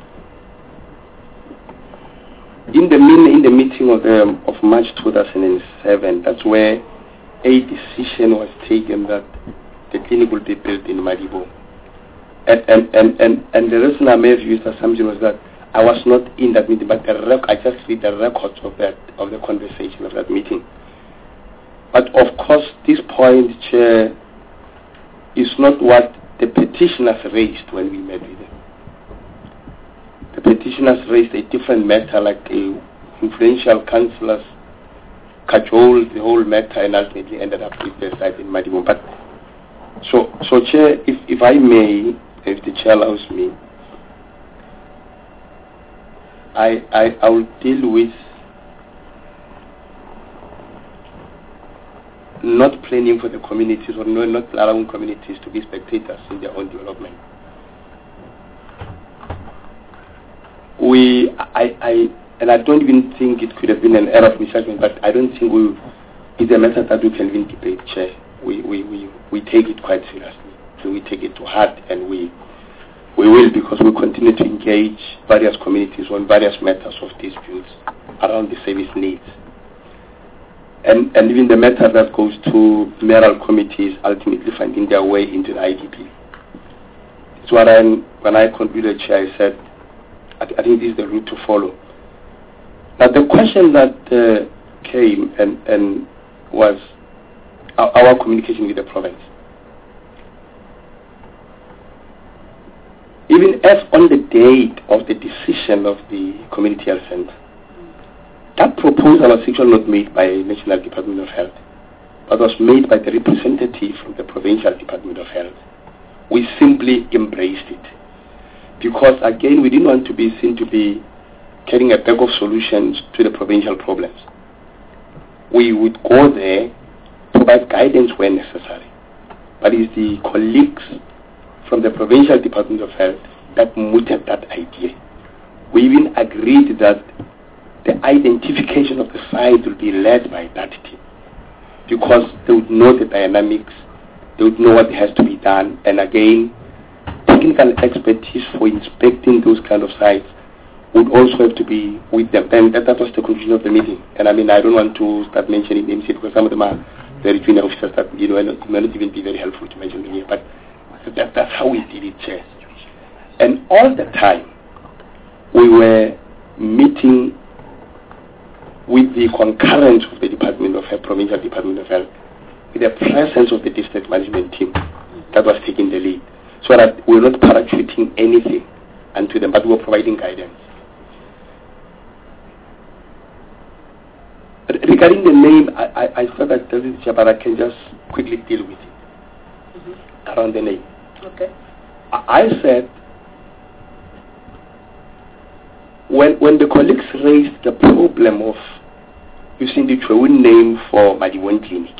in the in the meeting of um, of March two thousand seven, that's where a decision was taken that the clinic will be built in Madibo. And and, and, and, and the reason I made this assumption was that I was not in that meeting, but the rec- I just read the records of that of the conversation of that meeting. But of course, this point, Chair, is not what the petitioners raised when we met with them. The petitioners raised a different matter, like a influential councillors cajoled the whole matter and ultimately ended up with the site in Madibo. But so, so Chair, if, if I may, if the Chair allows me, I I I will deal with not planning for the communities or no, not allowing communities to be spectators in their own development. We, I, I, and I don't even think it could have been an error of misjudgment, but I don't think we, it's a matter that we can even debate, Chair. We, we, we, we take it quite seriously. So we take it to heart, and we, we will, because we continue to engage various communities on various matters of disputes around the service needs. And, and even the matter that goes to mayoral committees ultimately finding their way into the I D P. So when I, when I concluded, Chair, I said, I, I think this is the route to follow. Now the question that uh, came and, and was our, our communication with the province. Even as on the date of the decision of the community health center, that proposal was actually not made by the National Department of Health, but was made by the representative from the Provincial Department of Health. We simply embraced it. Because again, we didn't want to be seen to be carrying a bag of solutions to the provincial problems. We would go there, provide guidance where necessary. But it's the colleagues from the Provincial Department of Health that mooted that idea. We even agreed that the identification of the site will be led by that team, because they would know the dynamics, they would know what has to be done, and again, technical expertise for inspecting those kind of sites would also have to be with them. And that, that was the conclusion of the meeting. And I mean, I don't want to start mentioning names here because some of them are very junior officers that, you know, it may not even be very helpful to mention them here. But that, that's how we did it, Chair. And all the time, we were meeting with the concurrence of the Department of Health, Provincial Department of Health, with the presence of the district management team that was taking the lead, so that we were not parachuting anything unto them, but we were providing guidance. Regarding the name, I, I, I thought that but I can just quickly deal with it mm-hmm. around the name. Okay. I, I said, when when the colleagues raised the problem of using the Chwewin name for Madiwon Clinic,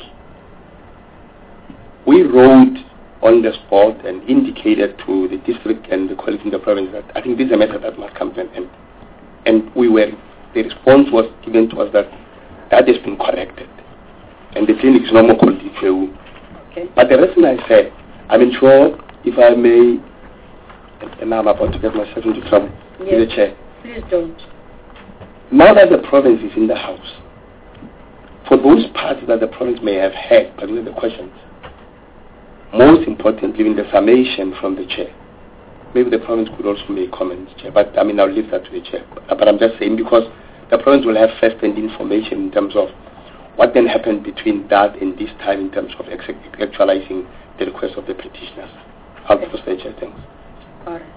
we wrote on the spot and indicated to the district and the colleagues in the province that I think this is a matter that must come to an end. And we were, the response was given to us that that has been corrected. And the clinic is no more called Chwewu. Okay. But the reason I said, I'm sure, if I may, and now I'm about to get myself into trouble, yes. with the chair. Please don't. Now that the province is in the house, for those parties that the province may have had, particularly the questions, most importantly in the summation from the chair, maybe the province could also make comments, Chair, but I mean I'll leave that to the chair. But, but I'm just saying because the province will have first-hand information in terms of what then happened between that and this time in terms of actualizing the request of the petitioners. I'll okay. First, Chair, thanks. All right.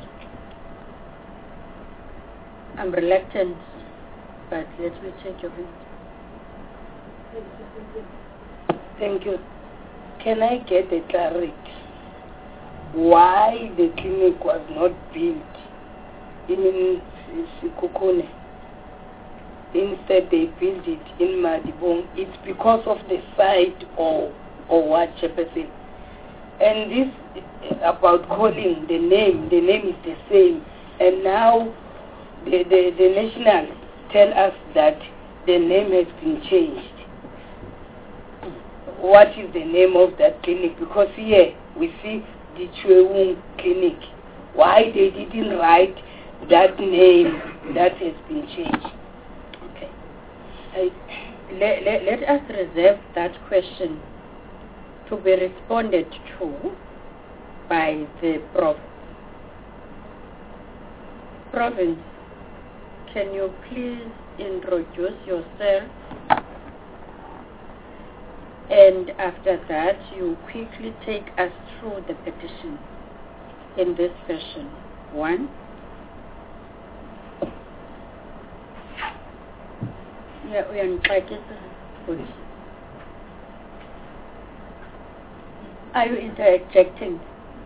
I'm reluctant, but let me take your view. Thank you. Can I get a clarity why the clinic was not built in Sekhukhune? Instead, they built it in Madibong. It's because of the site or or what, Chairperson? And this about calling the name, the name is the same. And now the, the, the national tell us that the name has been changed. What is the name of that clinic? Because here we see the Chwewung Clinic. Why they didn't write that name that has been changed? Okay. I, let, let, let us reserve that question to be responded to by the province. Province, can you please introduce yourself? And after that, you quickly take us through the petition in this session. One. Yeah, we are in practice. Are you interjecting?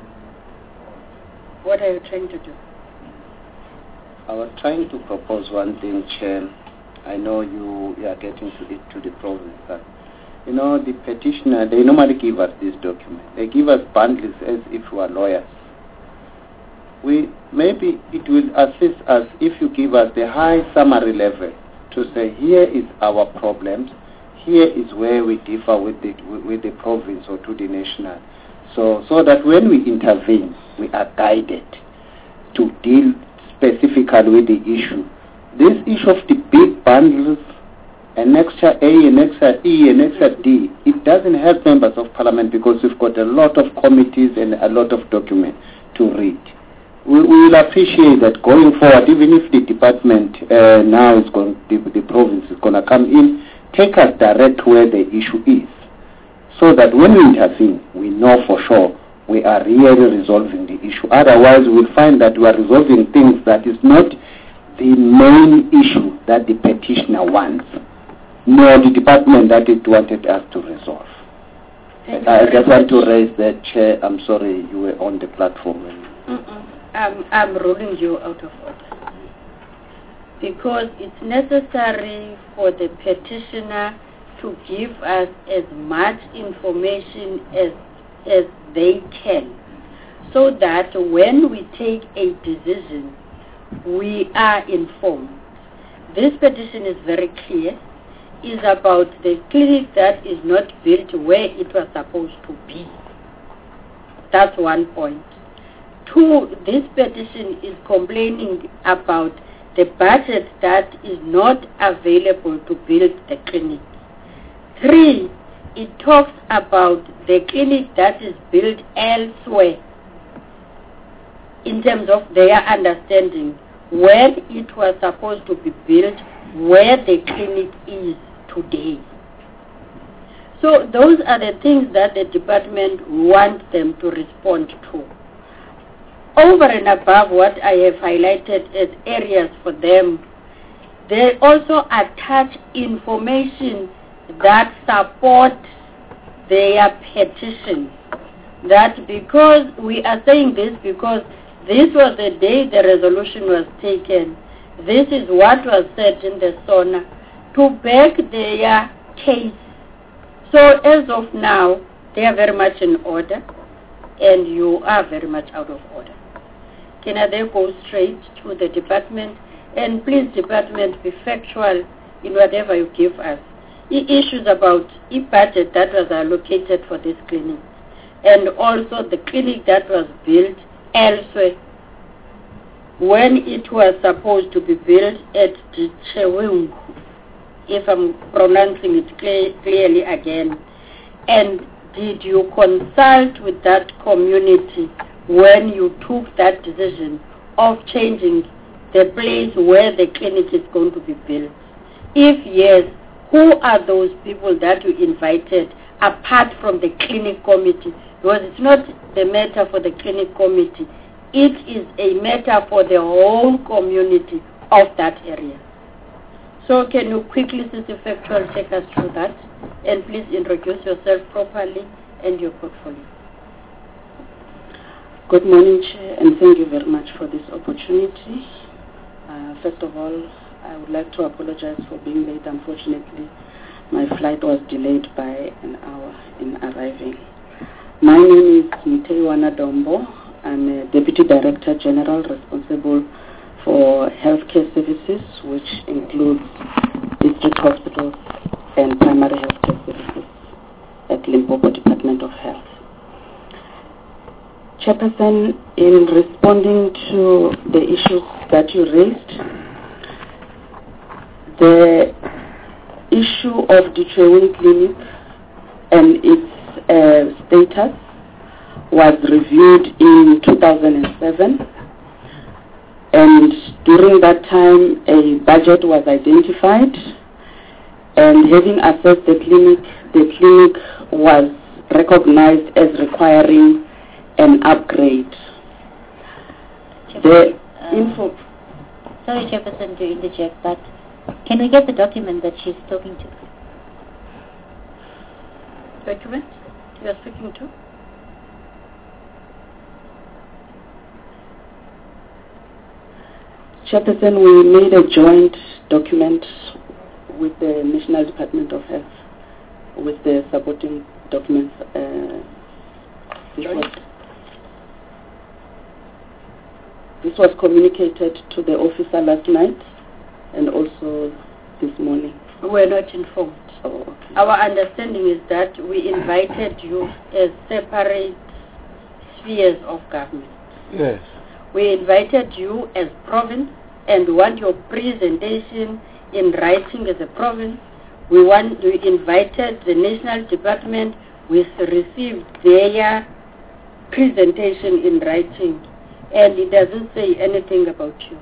What are you trying to do? I was trying to propose one thing, Chair. I know you, you are getting to it to the province. But you know, the petitioner, they normally give us this document. They give us bundles as if we are lawyers. We Maybe it will assist us if you give us the high summary level to say, here is our problems, here is where we differ with the, with the province or to the national. So, so that when we intervene, we are guided to deal specifically with the issue. This issue of the big bundles, Annexure A, Annexure E, Annexure D, it doesn't help members of parliament because we've got a lot of committees and a lot of documents to read. We, we will appreciate that going forward, even if the department uh, now is going, the, the province is going to come in, take us direct where the issue is, so that when we intervene, we know for sure we are really resolving the issue. Otherwise, we'll find that we are resolving things that is not the main issue that the petitioner wants, nor the department that it wanted us to resolve. I just want to raise that, Chair. I'm sorry you were on the platform. Mm-mm. I'm, I'm ruling you out of order. Because it's necessary for the petitioner to give us as much information as, as they can, so that when we take a decision, we are informed. This petition is very clear. Is about the clinic that is not built where it was supposed to be. That's one point. Two, this petition is complaining about the budget that is not available to build the clinic. Three, it talks about the clinic that is built elsewhere in terms of their understanding when it was supposed to be built where the clinic is today. So those are the things that the department wants them to respond to. Over and above what I have highlighted as areas for them, they also attach information that support their petition. That because we are saying this because this was the day the resolution was taken. This is what was said in the SONA to back their case. So as of now, they are very much in order and you are very much out of order. Can I then go straight to the department? And please, department, be factual in whatever you give us. The issues about the budget that was allocated for this clinic and also the clinic that was built elsewhere when it was supposed to be built at Chewung, if I'm pronouncing it clear, clearly again. And did you consult with that community when you took that decision of changing the place where the clinic is going to be built? If yes, who are those people that you invited apart from the clinic committee? Because it's not the matter for the clinic committee. It is a matter for the whole community of that area. So can you quickly, since you factual, take us through that? And please introduce yourself properly and your portfolio. Good morning, Chair, and thank you very much for this opportunity. Uh, first of all, I would like to apologize for being late. Unfortunately, my flight was delayed by an hour in arriving. My name is Mteiwana Dombo. I'm a Deputy Director General responsible for healthcare services, which includes district hospitals and primary healthcare services at Limpopo Department of Health. Chairperson, in responding to the issues that you raised, the issue of the Chewing Clinic and its uh, status was reviewed in two thousand seven, and during that time a budget was identified, and having assessed the clinic, the clinic was recognized as requiring an upgrade. The uh, info. Sorry, Chairperson, to interject, but can we get the document that she's talking to? Document you are speaking to? Chairperson, we made a joint document with the National Department of Health, with the supporting documents. Uh, this, was, this was communicated to the officer last night and also this morning. We were not informed. Oh, okay. Our understanding is that we invited you as separate spheres of government. Yes. We invited you as province and want your presentation in writing as a province. We want we invited the National Department. We received their presentation in writing, and it doesn't say anything about you.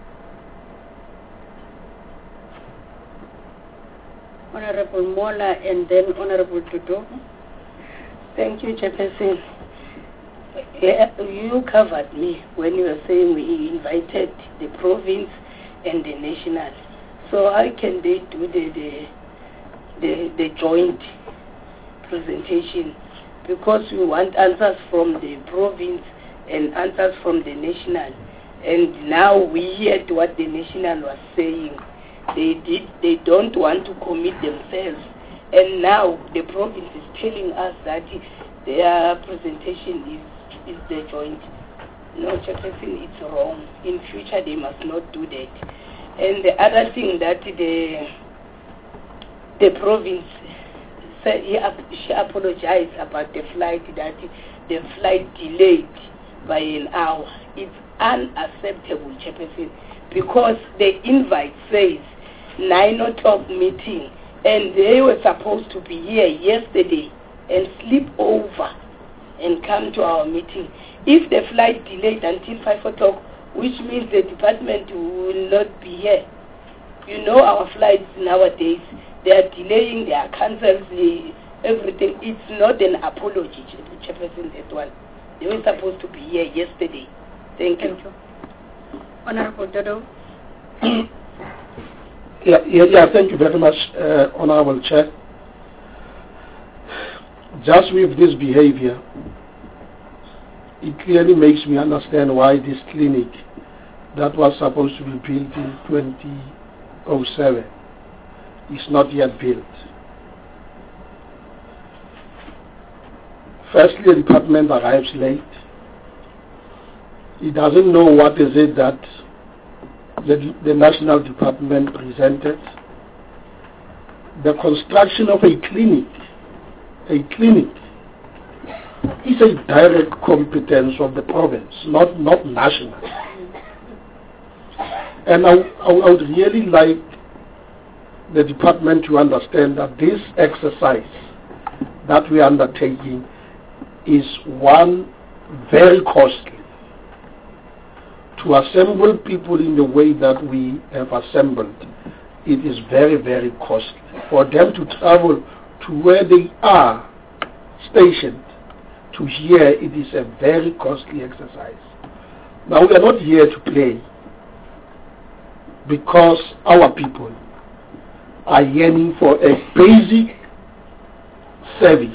Honorable Mola and then Honorable Tudo. Thank you, Chairperson. You covered me when you were saying we invited the province and the national. So how can they do the the, the, the joint presentation? Because we want answers from the province and answers from the national. And now we heard what the national was saying. They did. They don't want to commit themselves. And now the province is telling us that their presentation is is the joint. No, Chairperson, it's wrong. In future, they must not do that. And the other thing that the the province said, she apologized about the flight, that the flight delayed by an hour. It's unacceptable, Chairperson, because the invite says nine o'clock meeting, and they were supposed to be here yesterday and sleep over and come to our meeting. If the flight delayed until five o'clock, which means the department will not be here. You know our flights nowadays, they are delaying, they are cancelled, everything. It's not an apology, Chairperson, that one. They were supposed to be here yesterday. Thank, Thank you. you. Honorable Dodo. Yeah, yeah, yeah, thank you very much, uh, Honorable Chair. Just with this behavior, it clearly makes me understand why this clinic that was supposed to be built in twenty oh seven is not yet built. Firstly, the department arrives late. It doesn't know what is it that the, the national department presented. The construction of a clinic, a clinic, is a direct competence of the province, not, not national. And I, I, I would really like the department to understand that this exercise that we are undertaking is one very costly. To assemble people in the way that we have assembled, it is very, very costly. For them to travel to where they are stationed to here, it is a very costly exercise. Now, we are not here to play, because our people are yearning for a basic service,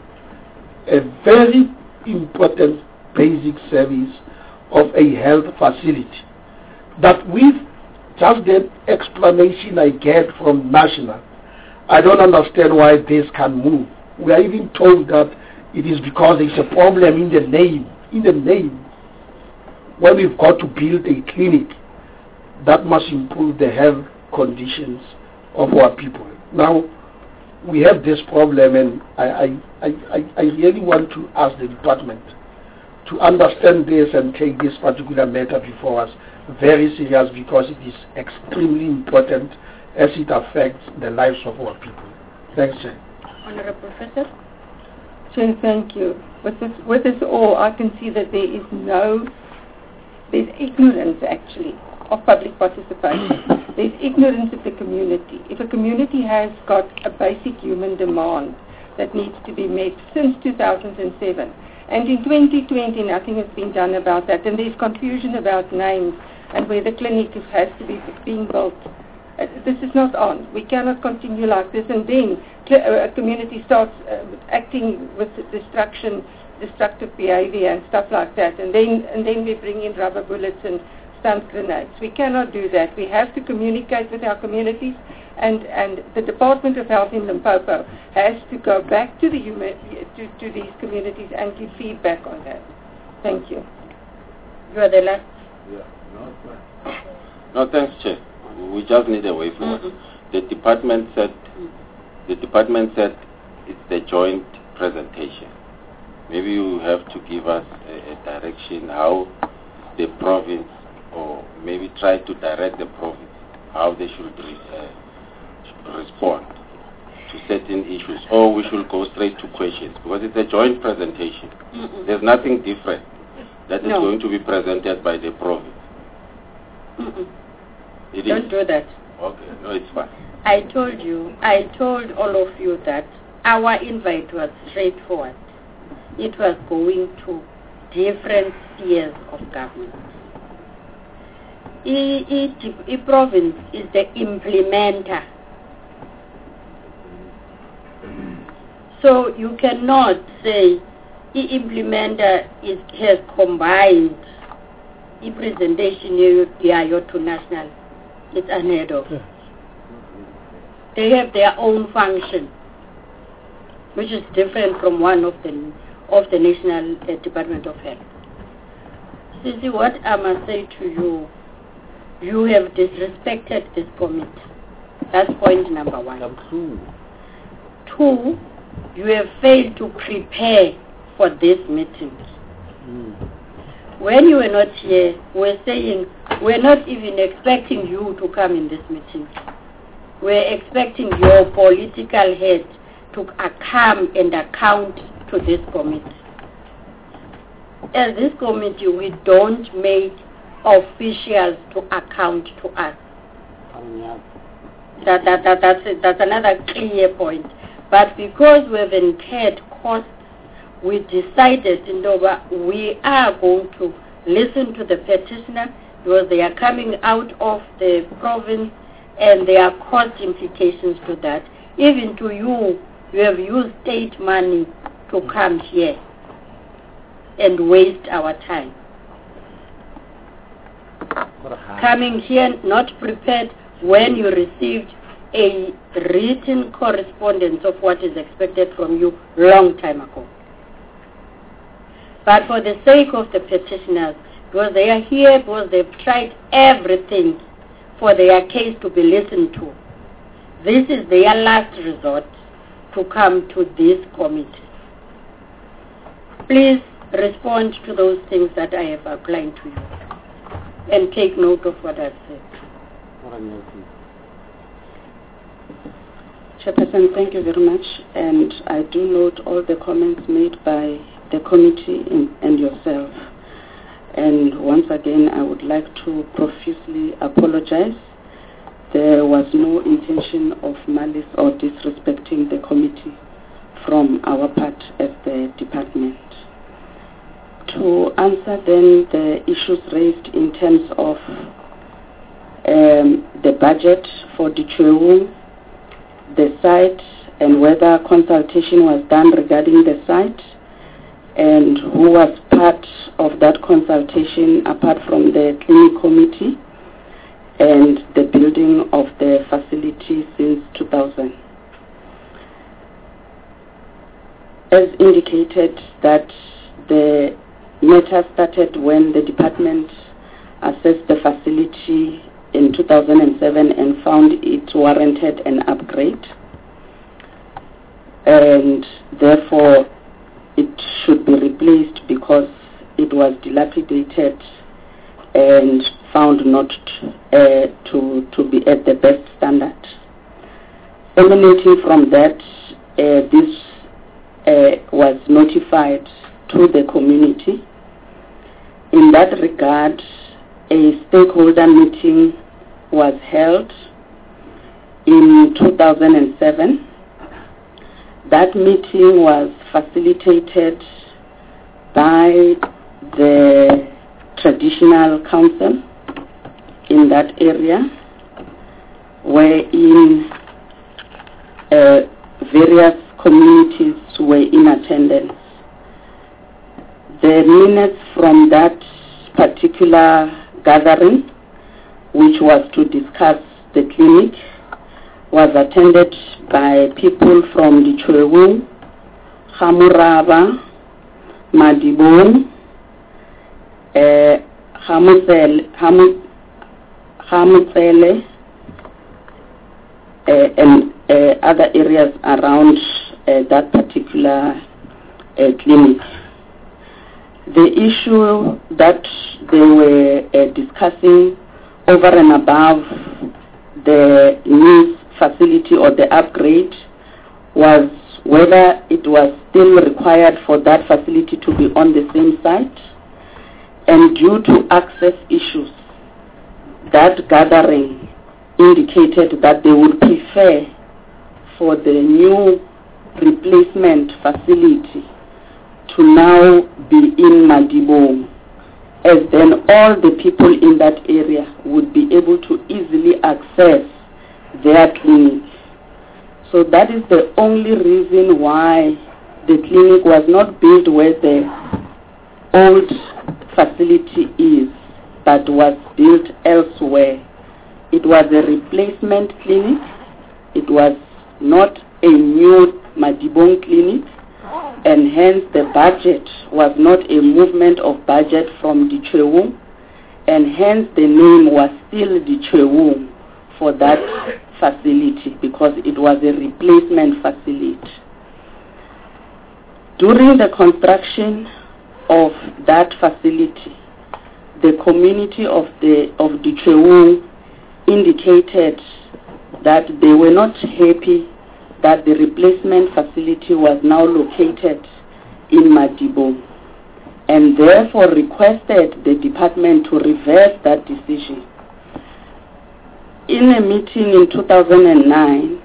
a very important basic service of a health facility, that with just the explanation I get from national, I don't understand why this can move. We are even told that it is because there is a problem in the name, in the name. When we've got to build a clinic that must improve the health conditions of our people. Now, we have this problem, and I, I, I, I really want to ask the department to understand this and take this particular matter before us very serious, because it is extremely important as it affects the lives of our people. Thanks, Chair. Honorable Professor. Chair, thank you. With this, with this all, I can see that there is no, there's ignorance actually of public participation. There's ignorance of the community. If a community has got a basic human demand that needs to be met since two thousand seven, and in twenty twenty nothing has been done about that, and there's confusion about names and where the clinic has to be being built. Uh, this is not on. We cannot continue like this, and then cl- a community starts uh, acting with destruction, destructive behavior and stuff like that, and then and then we bring in rubber bullets and stun grenades. We cannot do that. We have to communicate with our communities, and, and the Department of Health in Limpopo has to go back to the human, to, to these communities and give feedback on that. Thank you. You are the last. Yeah, no, no, thanks, Chair. We just need a way forward. Mm-hmm. The department said, the department said it's the joint presentation. Maybe you have to give us a, a direction how the province, or maybe try to direct the province how they should re, uh, respond to certain issues, or we should go straight to questions, because it's a joint presentation. Mm-mm. There's nothing different that is no. going to be presented by the province. It Don't is. do that. Okay, no, it's fine. I told you, I told all of you that our invite was straightforward. It was going to different spheres of government. The province is the implementer. So you cannot say the implementer is, has combined the presentation to national. It's unheard of. They have their own function, which is different from one of the of the National uh, Department of Health. Sisi, what I must say to you, you have disrespected this committee. That's point number one. Two. Two, you have failed to prepare for this meeting. Mm. when you were not here, we're saying we're not even expecting you to come in this meeting. We're expecting your political head to uh, come and account to this committee. As this committee, we don't make officials to account to us. That, that, that, that's, it. That's another clear point. But because we've incurred costs, we decided in Dover we are going to listen to the petitioner because they are coming out of the province and there are cost implications to that. Even to you, you have used state money to come here and waste our time. Coming here not prepared when you received a written correspondence of what is expected from you long time ago. But for the sake of the petitioners, because they are here, because they've tried everything for their case to be listened to, this is their last resort to come to this committee. Please respond to those things that I have outlined to you and take note of what I've said. Chairperson, thank you very much, and I do note all the comments made by the committee and, and yourself. And once again, I would like to profusely apologize. There was no intention of malice or disrespecting the committee from our part as the department. To answer then the issues raised in terms of um, the budget for Dichwewu, the site, and whether consultation was done regarding the site, and who was part of that consultation apart from the clinic committee and the building of the facility since two thousand. As indicated, that the matter started when the department assessed the facility in two thousand seven and found it warranted an upgrade, and therefore it should be replaced because it was dilapidated and found not uh, to, to be at the best standard. Emanating from that, uh, this uh, was notified to the community. In that regard, a stakeholder meeting was held in two thousand seven. That meeting was facilitated by the traditional council in that area, wherein uh, various communities were in attendance. The minutes from that particular gathering, which was to discuss the clinic, was attended by people from Dichwewu, Hamuraba, Madibong, uh, Hamutsele, Hamu, Hamutsele uh, and uh, other areas around uh, that particular uh, clinic. The issue that they were uh, discussing over and above the new facility or the upgrade was whether it was still required for that facility to be on the same site, and due to access issues, that gathering indicated that they would prefer for the new replacement facility to now be in Madibong, as then all the people in that area would be able to easily access their clinic. So that is the only reason why the clinic was not built where the old facility is, but was built elsewhere. It was a replacement clinic. It was not a new Madibong clinic, and hence the budget was not a movement of budget from Dichwewu, and hence the name was still Dichwewu for that facility because it was a replacement facility. During the construction of that facility, the community of the of Dichwewu indicated that they were not happy that the replacement facility was now located in Madibo, and therefore requested the department to reverse that decision. In a meeting in two thousand nine,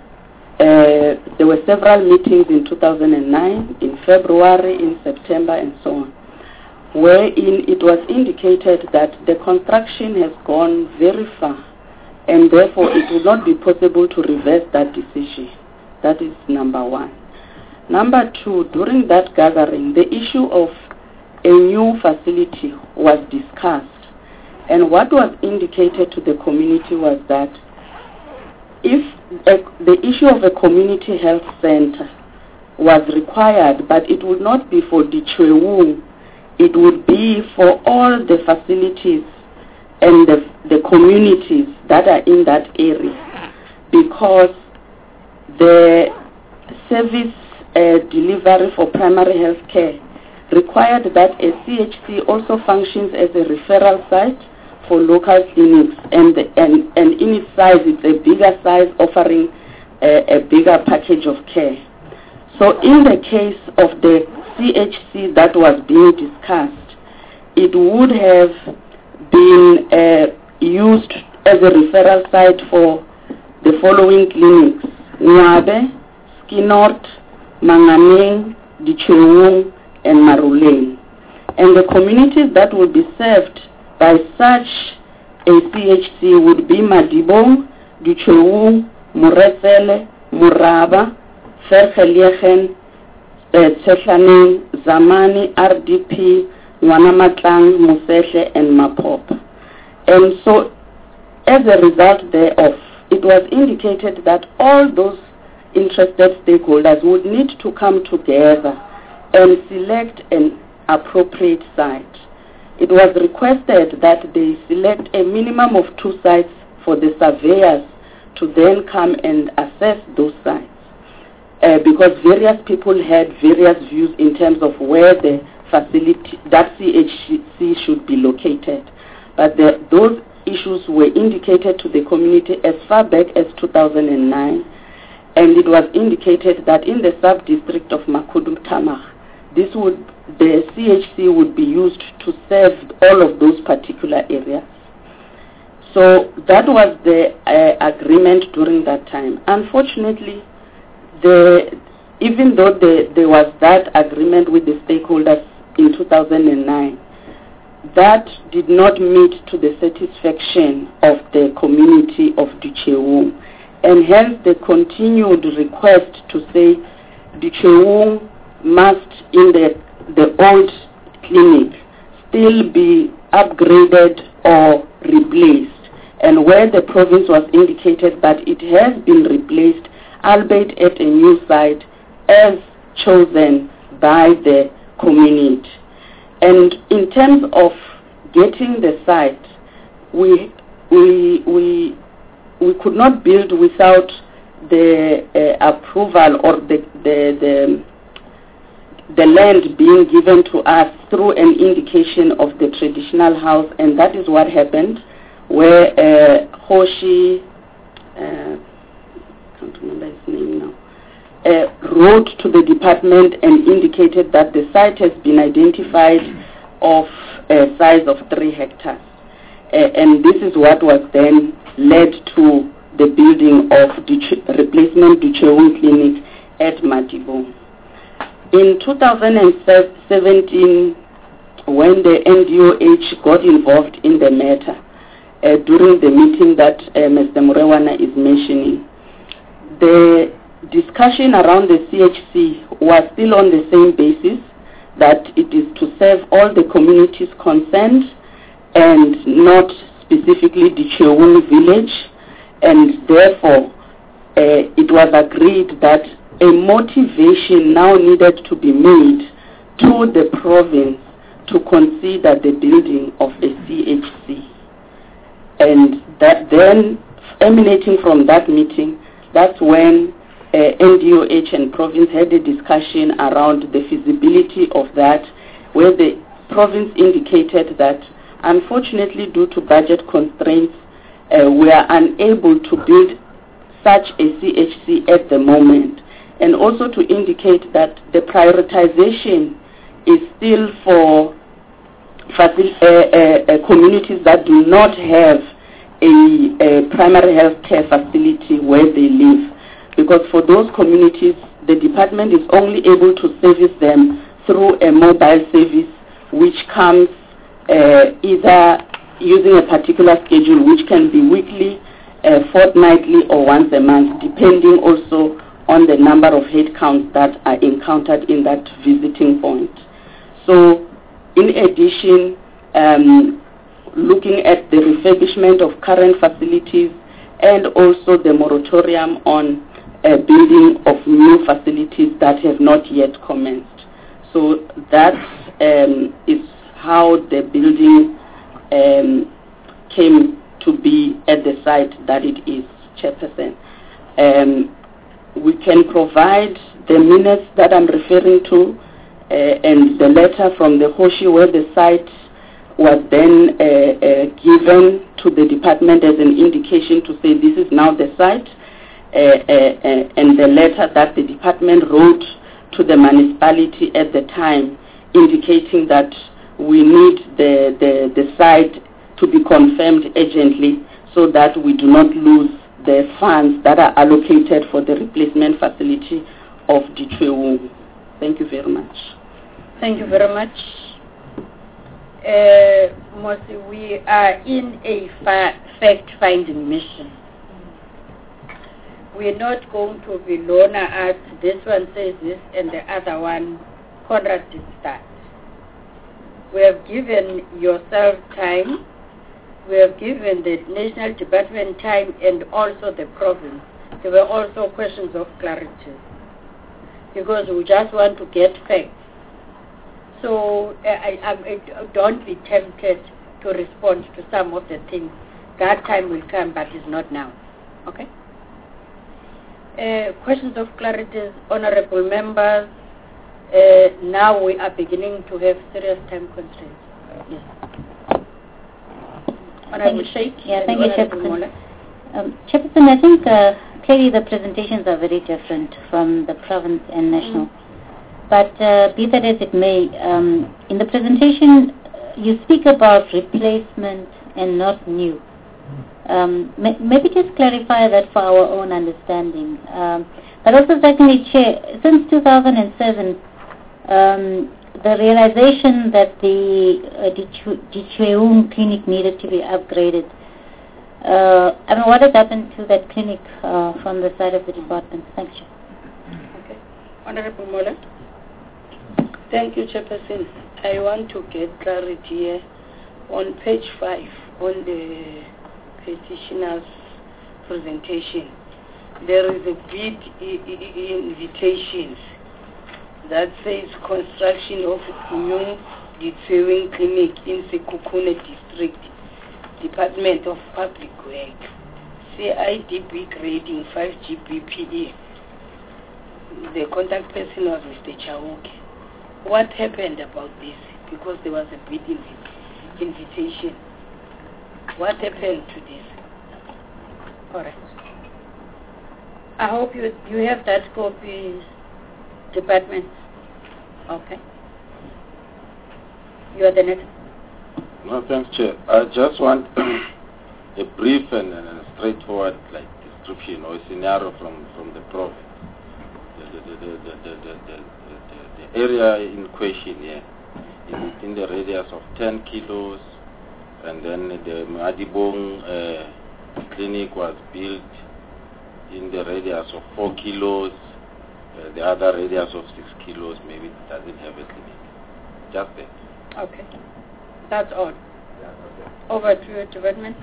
uh, there were several meetings in two thousand nine, in February, in September, and so on, wherein it was indicated that the construction has gone very far, and therefore it would not be possible to reverse that decision. That is number one. Number two, during that gathering, the issue of a new facility was discussed. And what was indicated to the community was that if a, the issue of a community health center was required, but it would not be for Dichwewu, it would be for all the facilities and the, the communities that are in that area, because the service uh, delivery for primary health care required that a C H C also functions as a referral site for local clinics, and, and, and in its size, it's a bigger size, offering a, a bigger package of care. So in the case of the C H C that was being discussed, it would have been uh, used as a referral site for the following clinics: Nwabe, Skinort, Manganeng, Dichwewu, and Maruleng. And the communities that would be served by such a C H C would be Madibo, Dichwewu, Moresele, Muraba, Vergelegen, Tshehlaneng, Zamani, R D P, Nwanamatlang, Mosehle, and Mapop. And so, as a result thereof, it was indicated that all those interested stakeholders would need to come together and select an appropriate site. It was requested that they select a minimum of two sites for the surveyors to then come and assess those sites, uh, because various people had various views in terms of where the facility, that C H C should be located. But the, those issues were indicated to the community as far back as two thousand nine, and it was indicated that in the sub-district of Makudum Tamar, this would, the C H C would be used to serve all of those particular areas. So that was the uh, agreement during that time. Unfortunately, the, even though the, there was that agreement with the stakeholders in two thousand nine, that did not meet to the satisfaction of the community of Dichwewu, and hence the continued request to say Dichwewu must, in the, the old clinic, still be upgraded or replaced, and where the province was indicated that it has been replaced, albeit at a new site, as chosen by the community. And in terms of getting the site, we we we we could not build without the uh, approval or the the, the the land being given to us through an indication of the traditional house, and that is what happened, where uh, Hoshi, uh, I can't remember his name now, uh, wrote to the department and indicated that the site has been identified of a size of three hectares. Uh, and this is what was then led to the building of the replacement Dichwewu clinic at Madibo. In two thousand seventeen, when the N D O H got involved in the matter, uh, during the meeting that uh, Mister Murewana is mentioning, the discussion around the C H C was still on the same basis, that it is to serve all the communities concerned and not specifically Dichwewu village, and therefore uh, it was agreed that a motivation now needed to be made to the province to consider the building of a C H C. And that then, emanating from that meeting, that's when uh, N D O H and province had a discussion around the feasibility of that, where the province indicated that Unfortunately, due to budget constraints, uh, we are unable to build such a C H C at the moment. And also to indicate that the prioritization is still for facil- uh, uh, uh, communities that do not have a, a primary health care facility where they live. Because for those communities, the department is only able to service them through a mobile service which comes uh, either using a particular schedule, which can be weekly, uh, fortnightly, or once a month, depending also on the number of head counts that are encountered in that visiting point. So, in addition, um, looking at the refurbishment of current facilities and also the moratorium on uh, building of new facilities that have not yet commenced. So that um, is how the building um, came to be at the site that it is, Chairperson. Um, we can provide the minutes that I'm referring to uh, and the letter from the Hoshi where the site was then uh, uh, given to the department as an indication to say this is now the site, uh, uh, uh, and the letter that the department wrote to the municipality at the time indicating that we need the, the, the site to be confirmed urgently so that we do not lose the funds that are allocated for the replacement facility of Ditwewu. Thank you very much. Thank you very much. Uh, Mosi, we are in a fa- fact-finding mission. We're not going to be loner at this one says this and the other one contradicts that. We have given yourself time. We have given the National Department time and also the province. There were also questions of clarity because we just want to get facts. So uh, I, I, I don't be tempted to respond to some of the things. That time will come, but it's not now. Okay? Uh, questions of clarity, honorable members. Uh, now we are beginning to have serious time constraints. Yes. Honorable Sheikh. Yeah, thank you, Chairperson. Um, Chairperson, I think uh, clearly the presentations are very different from the province and national. Mm. But uh, be that as it may, um, in the presentation you speak about replacement and not new. Um, may, maybe just clarify that for our own understanding. Um, but also secondly, Chair, since two thousand seven, um, the realization that the uh, Ditwewu clinic needed to be upgraded, uh, I mean, what has happened to that clinic uh, from the side of the department? Thanks, Chair. Okay. Honorable Mola. Thank you, Chairperson. I want to get clarity here. On page five, on the petitioner's presentation, there is a bid invitation that says construction of new Ditwewu clinic in Sekhukhune district, Department of Public Works, C I D B grading five G B P E. The contact person was Mister Chauke. What happened about this? Because there was a bid invi- invitation. What happened to this? All right. I hope you you have that copy, department. Okay. You are the next. No, thanks, Chair. I just want a brief and, and a straightforward like description or a scenario from, from the province. The, the, the, the, the, the, the, the area in question here is in the radius of ten kilos, and then the Madibong uh, clinic was built in the radius of four kilos, uh, the other radius of six kilos, maybe it doesn't have a clinic. Just that. Okay. That's all. Yeah, okay. Over to your department.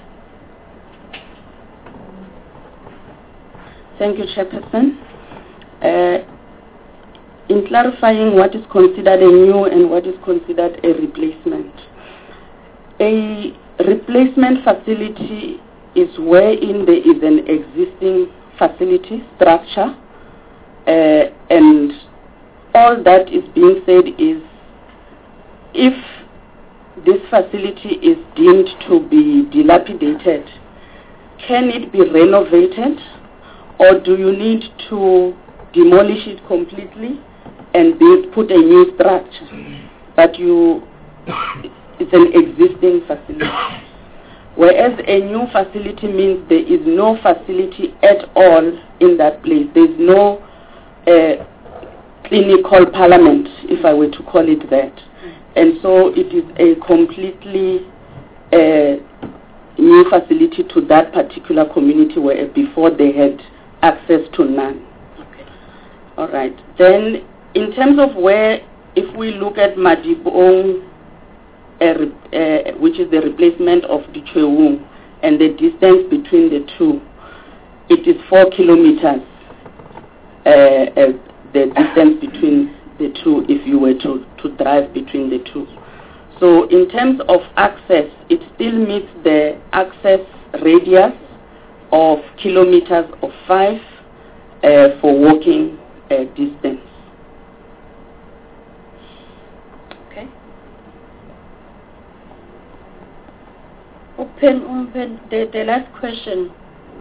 Thank you, Chairperson. Uh, in clarifying what is considered a new and what is considered a replacement. A replacement facility is wherein there is an existing facility structure, uh, and all that is being said is if this facility is deemed to be dilapidated, can it be renovated, or do you need to demolish it completely and build, put a new structure? But you, it's an existing facility. Whereas a new facility means there is no facility at all in that place. There's no uh, clinical parliament, if I were to call it that. And so it is a completely uh, new facility to that particular community where before they had access to none. Okay. All right. Then in terms of where, if we look at Madibong, uh, uh, which is the replacement of Dichweung, and the distance between the two, it is four kilometers, uh, uh, the distance between the two if you were to, to drive between the two. So in terms of access, it still meets the access radius of kilometers of five uh, for walking uh, distance. Okay. Open, open, the, the last question.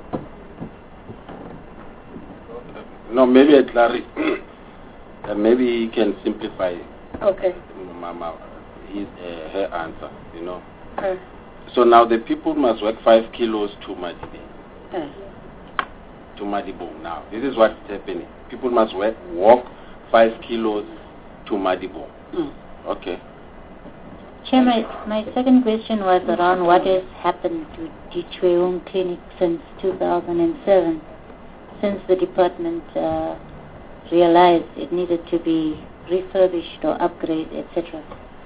No, maybe a clarity. uh, maybe he can simplify Okay. Mama, his, uh, her answer, you know. Uh, So now the people must walk five kilos to Madibe, uh, to Madibong now. This is what's happening. People must walk, walk five kilos to Madibong. mm. Okay. Chair, my, my second question was around what has happened to Dichweung Clinic since two thousand seven, since the department uh, realized it needed to be refurbished or upgraded, et cetera.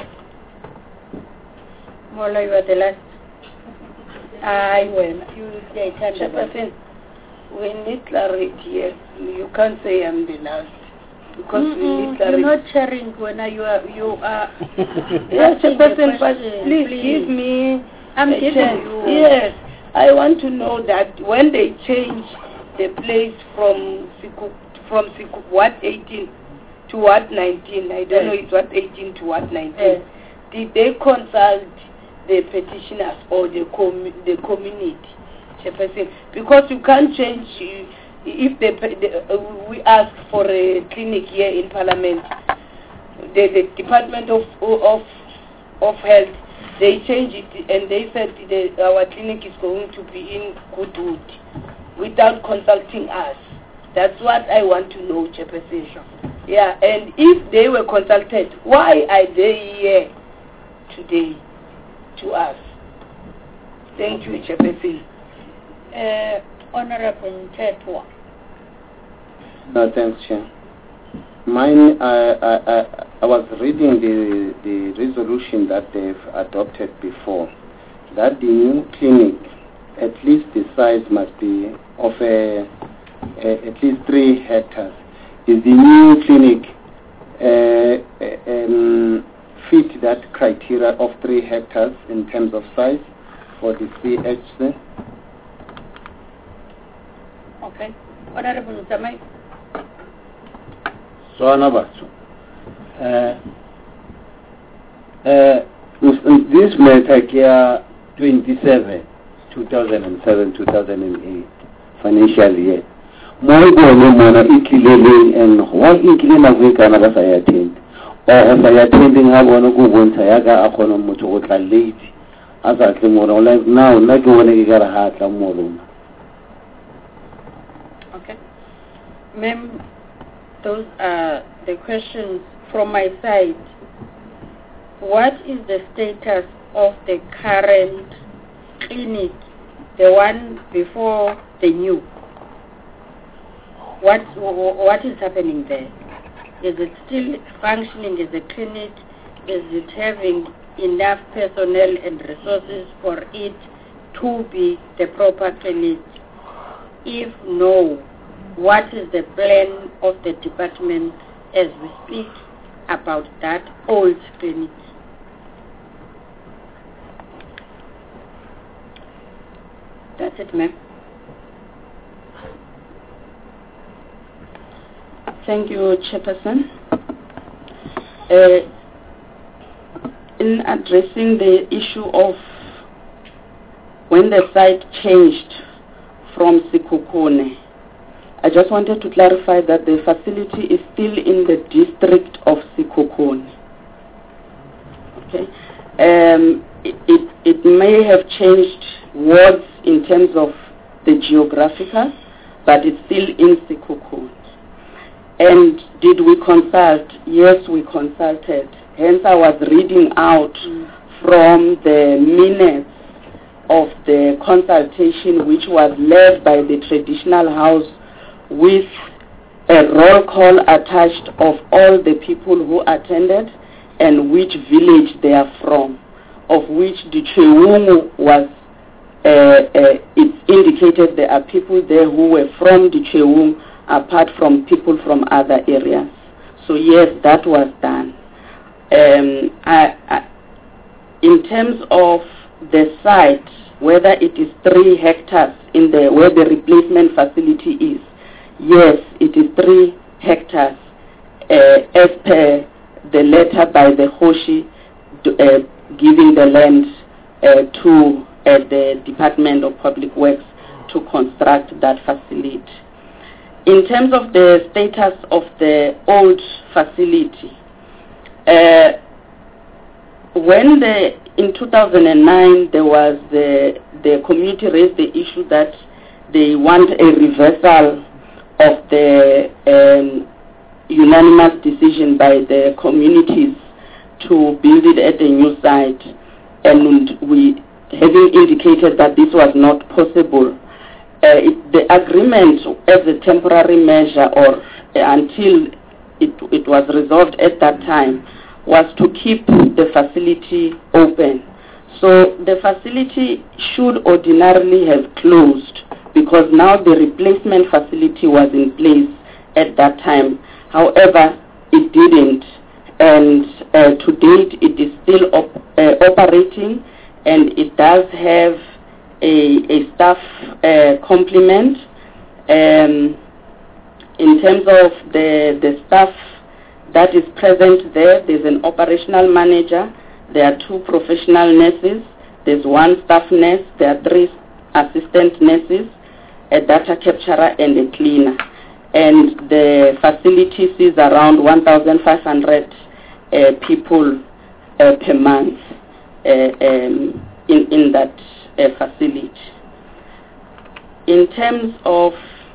Mola, you are the last. I will. You say Chairperson, we need clarity. Yes, you can't say I'm the last because Mm-mm, we need clarity. you're not sharing when you are. You are. Yes, asking the Chairperson, but question, please, please. give me I'm a giving chance. you. Yes, I want to know that when they change the place from Siku, from Siku, what eighteen to what nineteen, I don't Yes. know it's what eighteen to what nineteen, Yes. did they consult the petitioners or the com- the community, Chairperson? Because you can't change uh, if the, the uh, we ask for a clinic here in Parliament, the, the Department of of of Health, they changed it and they said the, our clinic is going to be in Goodwood without consulting us. That's what I want to know, Chairperson. Yeah, and if they were consulted, why are they here today to us? Thank you, Chairperson. Uh, Honorable Tetwa. No, thanks, Chair. Mine, I, I, I, I was reading the, the resolution that they've adopted before, that the new clinic, at least the size must be of a, a, at least three hectares. Is the new clinic uh, um, fit that criteria of three hectares in terms of size for the C H C? Okay. Honorable Zamai. So, Anabatsu. Uh, uh, this matter here, twenty-seven, two thousand seven, two thousand eight, financial year. More go mona ikilele and why ikile na kwekana ba sa attend. Or sa attending ha bona go bontsha ya ka akgona motho go tla late. Asa tle mona like now nna ke bona ke gara ha tla mo lona. Okay. Ma'am, those are the questions from my side. What is the status of the current clinic, the one before the new? What what is happening there? Is it still functioning as a clinic? Is it having enough personnel and resources for it to be the proper clinic? If no, what is the plan of the department as we speak about that old clinic? That's it, ma'am. Thank you, Chairperson. Uh, in addressing the issue of when the site changed from Sekhukhune, I just wanted to clarify that the facility is still in the district of Sekhukhune. Okay, um, it, it it may have changed wards in terms of the geographical, but it's still in Sekhukhune. And did we consult? Yes, we consulted. Hence, I was reading out mm. from the minutes of the consultation, which was led by the traditional house, with a roll call attached of all the people who attended and which village they are from, of which the Chewungu was, uh, uh, it indicated there are people there who were from the Chewungu, apart from people from other areas. So yes, that was done. Um, I, I, in terms of the site, whether it is three hectares in the where the replacement facility is, yes, it is three hectares uh, as per the letter by the Hoshi uh, giving the land uh, to uh, the Department of Public Works to construct that facility. In terms of the status of the old facility, uh, when the in two thousand nine there was the the community raised the issue that they want a reversal of the um, unanimous decision by the communities to build it at a new site, and we having indicated that this was not possible. Uh, it, the agreement as a temporary measure or uh, until it, it was resolved at that time was to keep the facility open. So the facility should ordinarily have closed because now the replacement facility was in place at that time. However, it didn't, and uh, to date it is still op uh, operating, and it does have a, a staff uh, complement. Um, in terms of the, the staff that is present there, there's an operational manager, there are two professional nurses, there's one staff nurse, there are three assistant nurses, a data capturer and a cleaner. And the facility sees around one thousand five hundred uh, people uh, per month uh, um, in, in that uh, facility. In terms of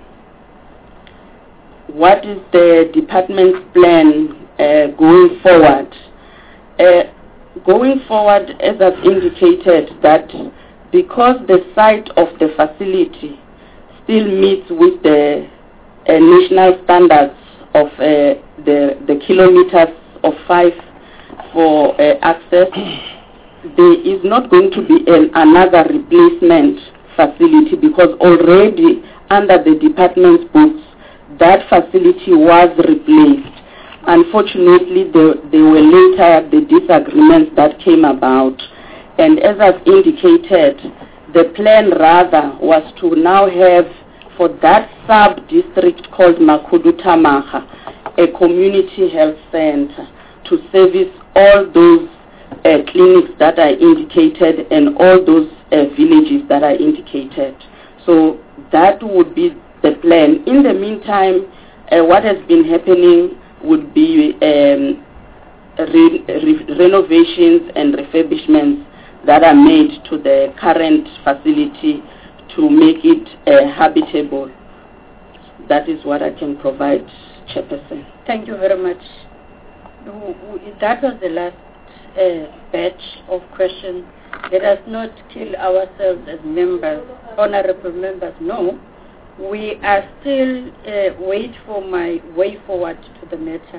what is the department's plan uh, going forward, uh, going forward, as I've indicated, that because the site of the facility still meets with the uh, national standards of uh, the, the kilometers of five for uh, access, there is not going to be an, another replacement facility because already under the department's books, that facility was replaced. Unfortunately, there, there were later the disagreements that came about. And as I've indicated, the plan rather was to now have, for that sub-district called Makudutamaha, a community health center to service all those uh, clinics that I indicated and all those uh, villages that I indicated. So that would be the plan. In the meantime, uh, what has been happening would be um, re re renovations and refurbishments that are made to the current facility to make it uh, habitable. That is what I can provide, Chairperson. Thank you very much. That was the last uh, batch of questions. Let us not kill ourselves as members, honorable members. No, we are still uh, wait for my way forward to the matter.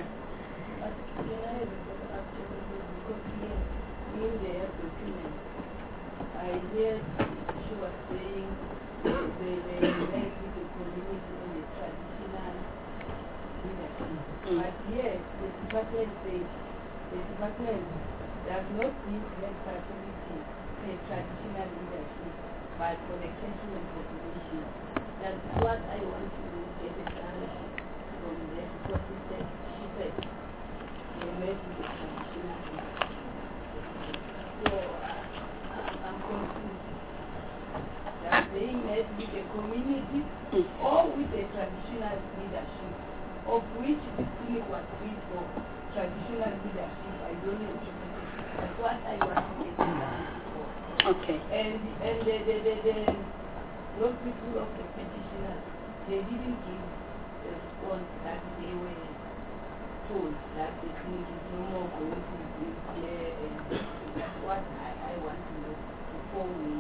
I hear she was saying they they relate with the community and the traditional leadership. Mm. But yes, the department says the department does not need health facility for traditional leadership, but for the catchment population. That's what I want to get a chance from the because she said she said they relate with the traditional leadership. They met with the community or with the traditional leadership, of which this clinic was built for traditional leadership. I don't know. That's what I was getting for. Okay. And and the the the, the those people of the petitioners, they didn't give the response that they were told that the clinic is no more going to be built there, and that's what I, I want to know before we.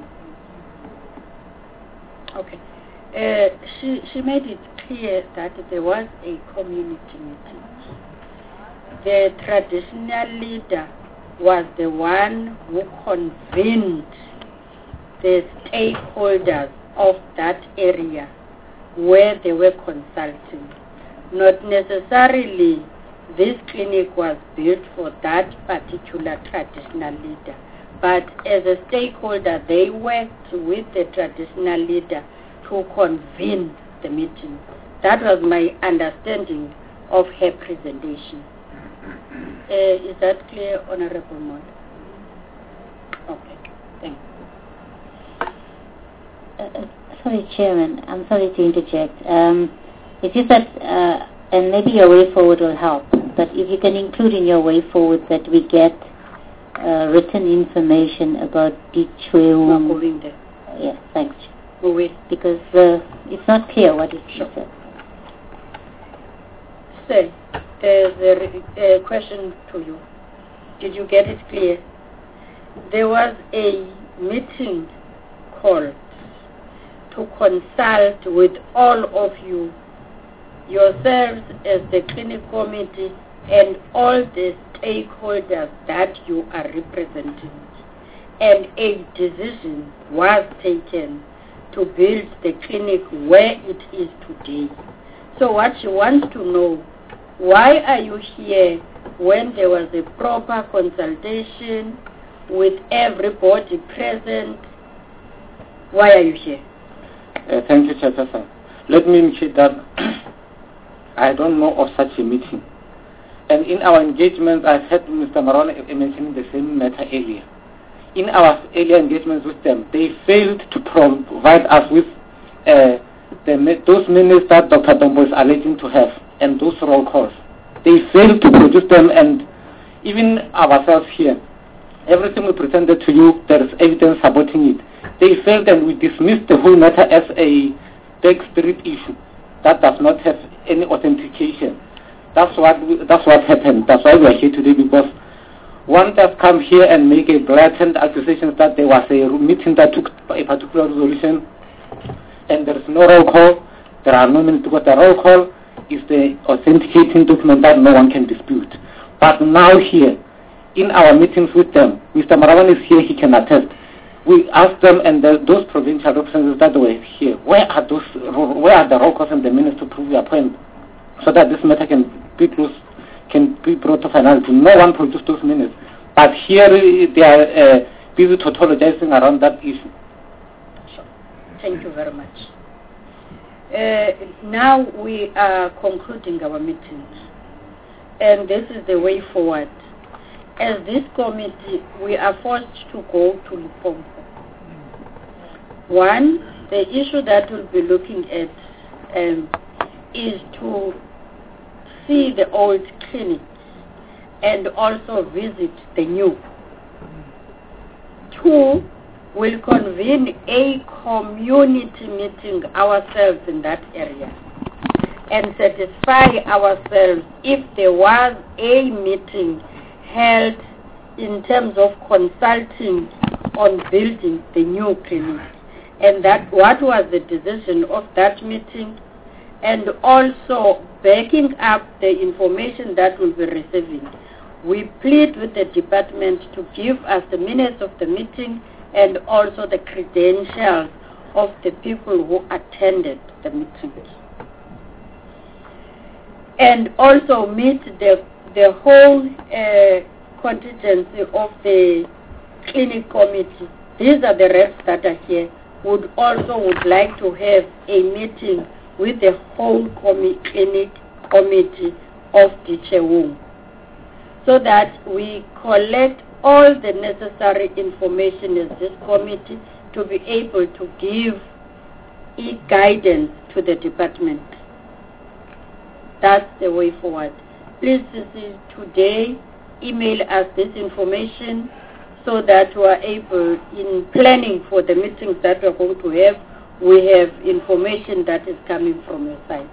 Okay. Uh, she, she made it clear that there was a community meeting. The traditional leader was the one who convened the stakeholders of that area where they were consulting. Not necessarily this clinic was built for that particular traditional leader, but as a stakeholder, they worked with the traditional leader to convene the meeting. That was my understanding of her presentation. Uh, is that clear, Honorable Moore? Okay, thank you. Uh, uh, sorry, Chairman, I'm sorry to interject. Um, it's just that, uh, and maybe your way forward will help, but if you can include in your way forward that we get Uh, written information about Dichweum. Uh, yeah, thanks. Oui. Because uh, it's not clear what it sure. said. Say, there's a, a question to you. Did you get it clear? There was a meeting called to consult with all of you, yourselves as the clinic committee, and all the stakeholders that you are representing, and a decision was taken to build the clinic where it is today. So what she wants to know, why are you here when there was a proper consultation with everybody present? Why are you here? Uh, thank you, Chairperson. Let me indicate that I don't know of such a meeting. And in our engagement, I've heard Mister Marone mentioning the same matter earlier. In our earlier engagements with them, they failed to provide us with uh, the, those minutes that Doctor Dombo is alleging to have, and those roll calls. They failed to produce them, and even ourselves here, everything we presented to you, there is evidence supporting it. They failed, and we dismissed the whole matter as a big spirit issue that does not have any authentication. That's what we, that's what happened. That's why we are here today, because one does come here and make a blatant accusation that there was a meeting that took a particular resolution, and there is no roll call. There are no minutes, because the roll call is the authenticating document that no one can dispute. But now here, in our meetings with them, Mister Marawan is here, he can attest. We asked them, and the, those provincial representatives that were here, where are those, where are the roll calls and the minutes to prove your point, so that this matter can be close, can be brought to finality. No one produced those minutes. But here they are uh, busy tautologizing around that issue. Sure. Thank you very much. Uh, now we are concluding our meeting, and this is the way forward. As this committee, we are forced to go to Limpopo. One, the issue that we'll be looking at um, is to see the old clinic and also visit the new. Two, we'll convene a community meeting ourselves in that area and satisfy ourselves if there was a meeting held in terms of consulting on building the new clinic, and that what was the decision of that meeting, and also backing up the information that we'll be receiving. We plead with the department to give us the minutes of the meeting and also the credentials of the people who attended the meeting. And also meet the, the whole uh, contingency of the clinic committee. These are the reps that are here. Would also would like to have a meeting with the whole comi- clinic committee of Dichweum, so that we collect all the necessary information as this committee to be able to give e-guidance to the department. That's the way forward. Please today email us this information so that we are able, in planning for the meetings that we are going to have, we have information that is coming from your side.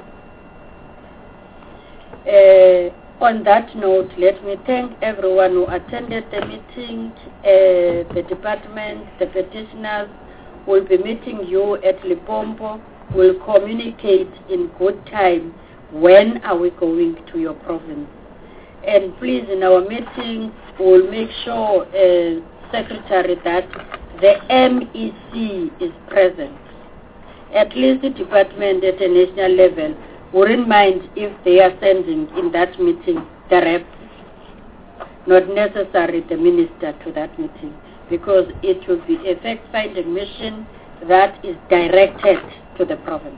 Uh, on that note, let me thank everyone who attended the meeting. Uh, the department, the petitioners will be meeting you at Limpopo. We'll communicate in good time when are we going to your province. And please, in our meeting, we'll make sure, uh, Secretary, that the M E C is present. At least the department at a national level wouldn't mind if they are sending in that meeting the rep, not necessarily the minister to that meeting, because it will be a fact-finding mission that is directed to the province.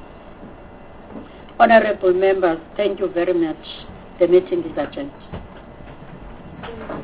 Honorable members, thank you very much. The meeting is adjourned.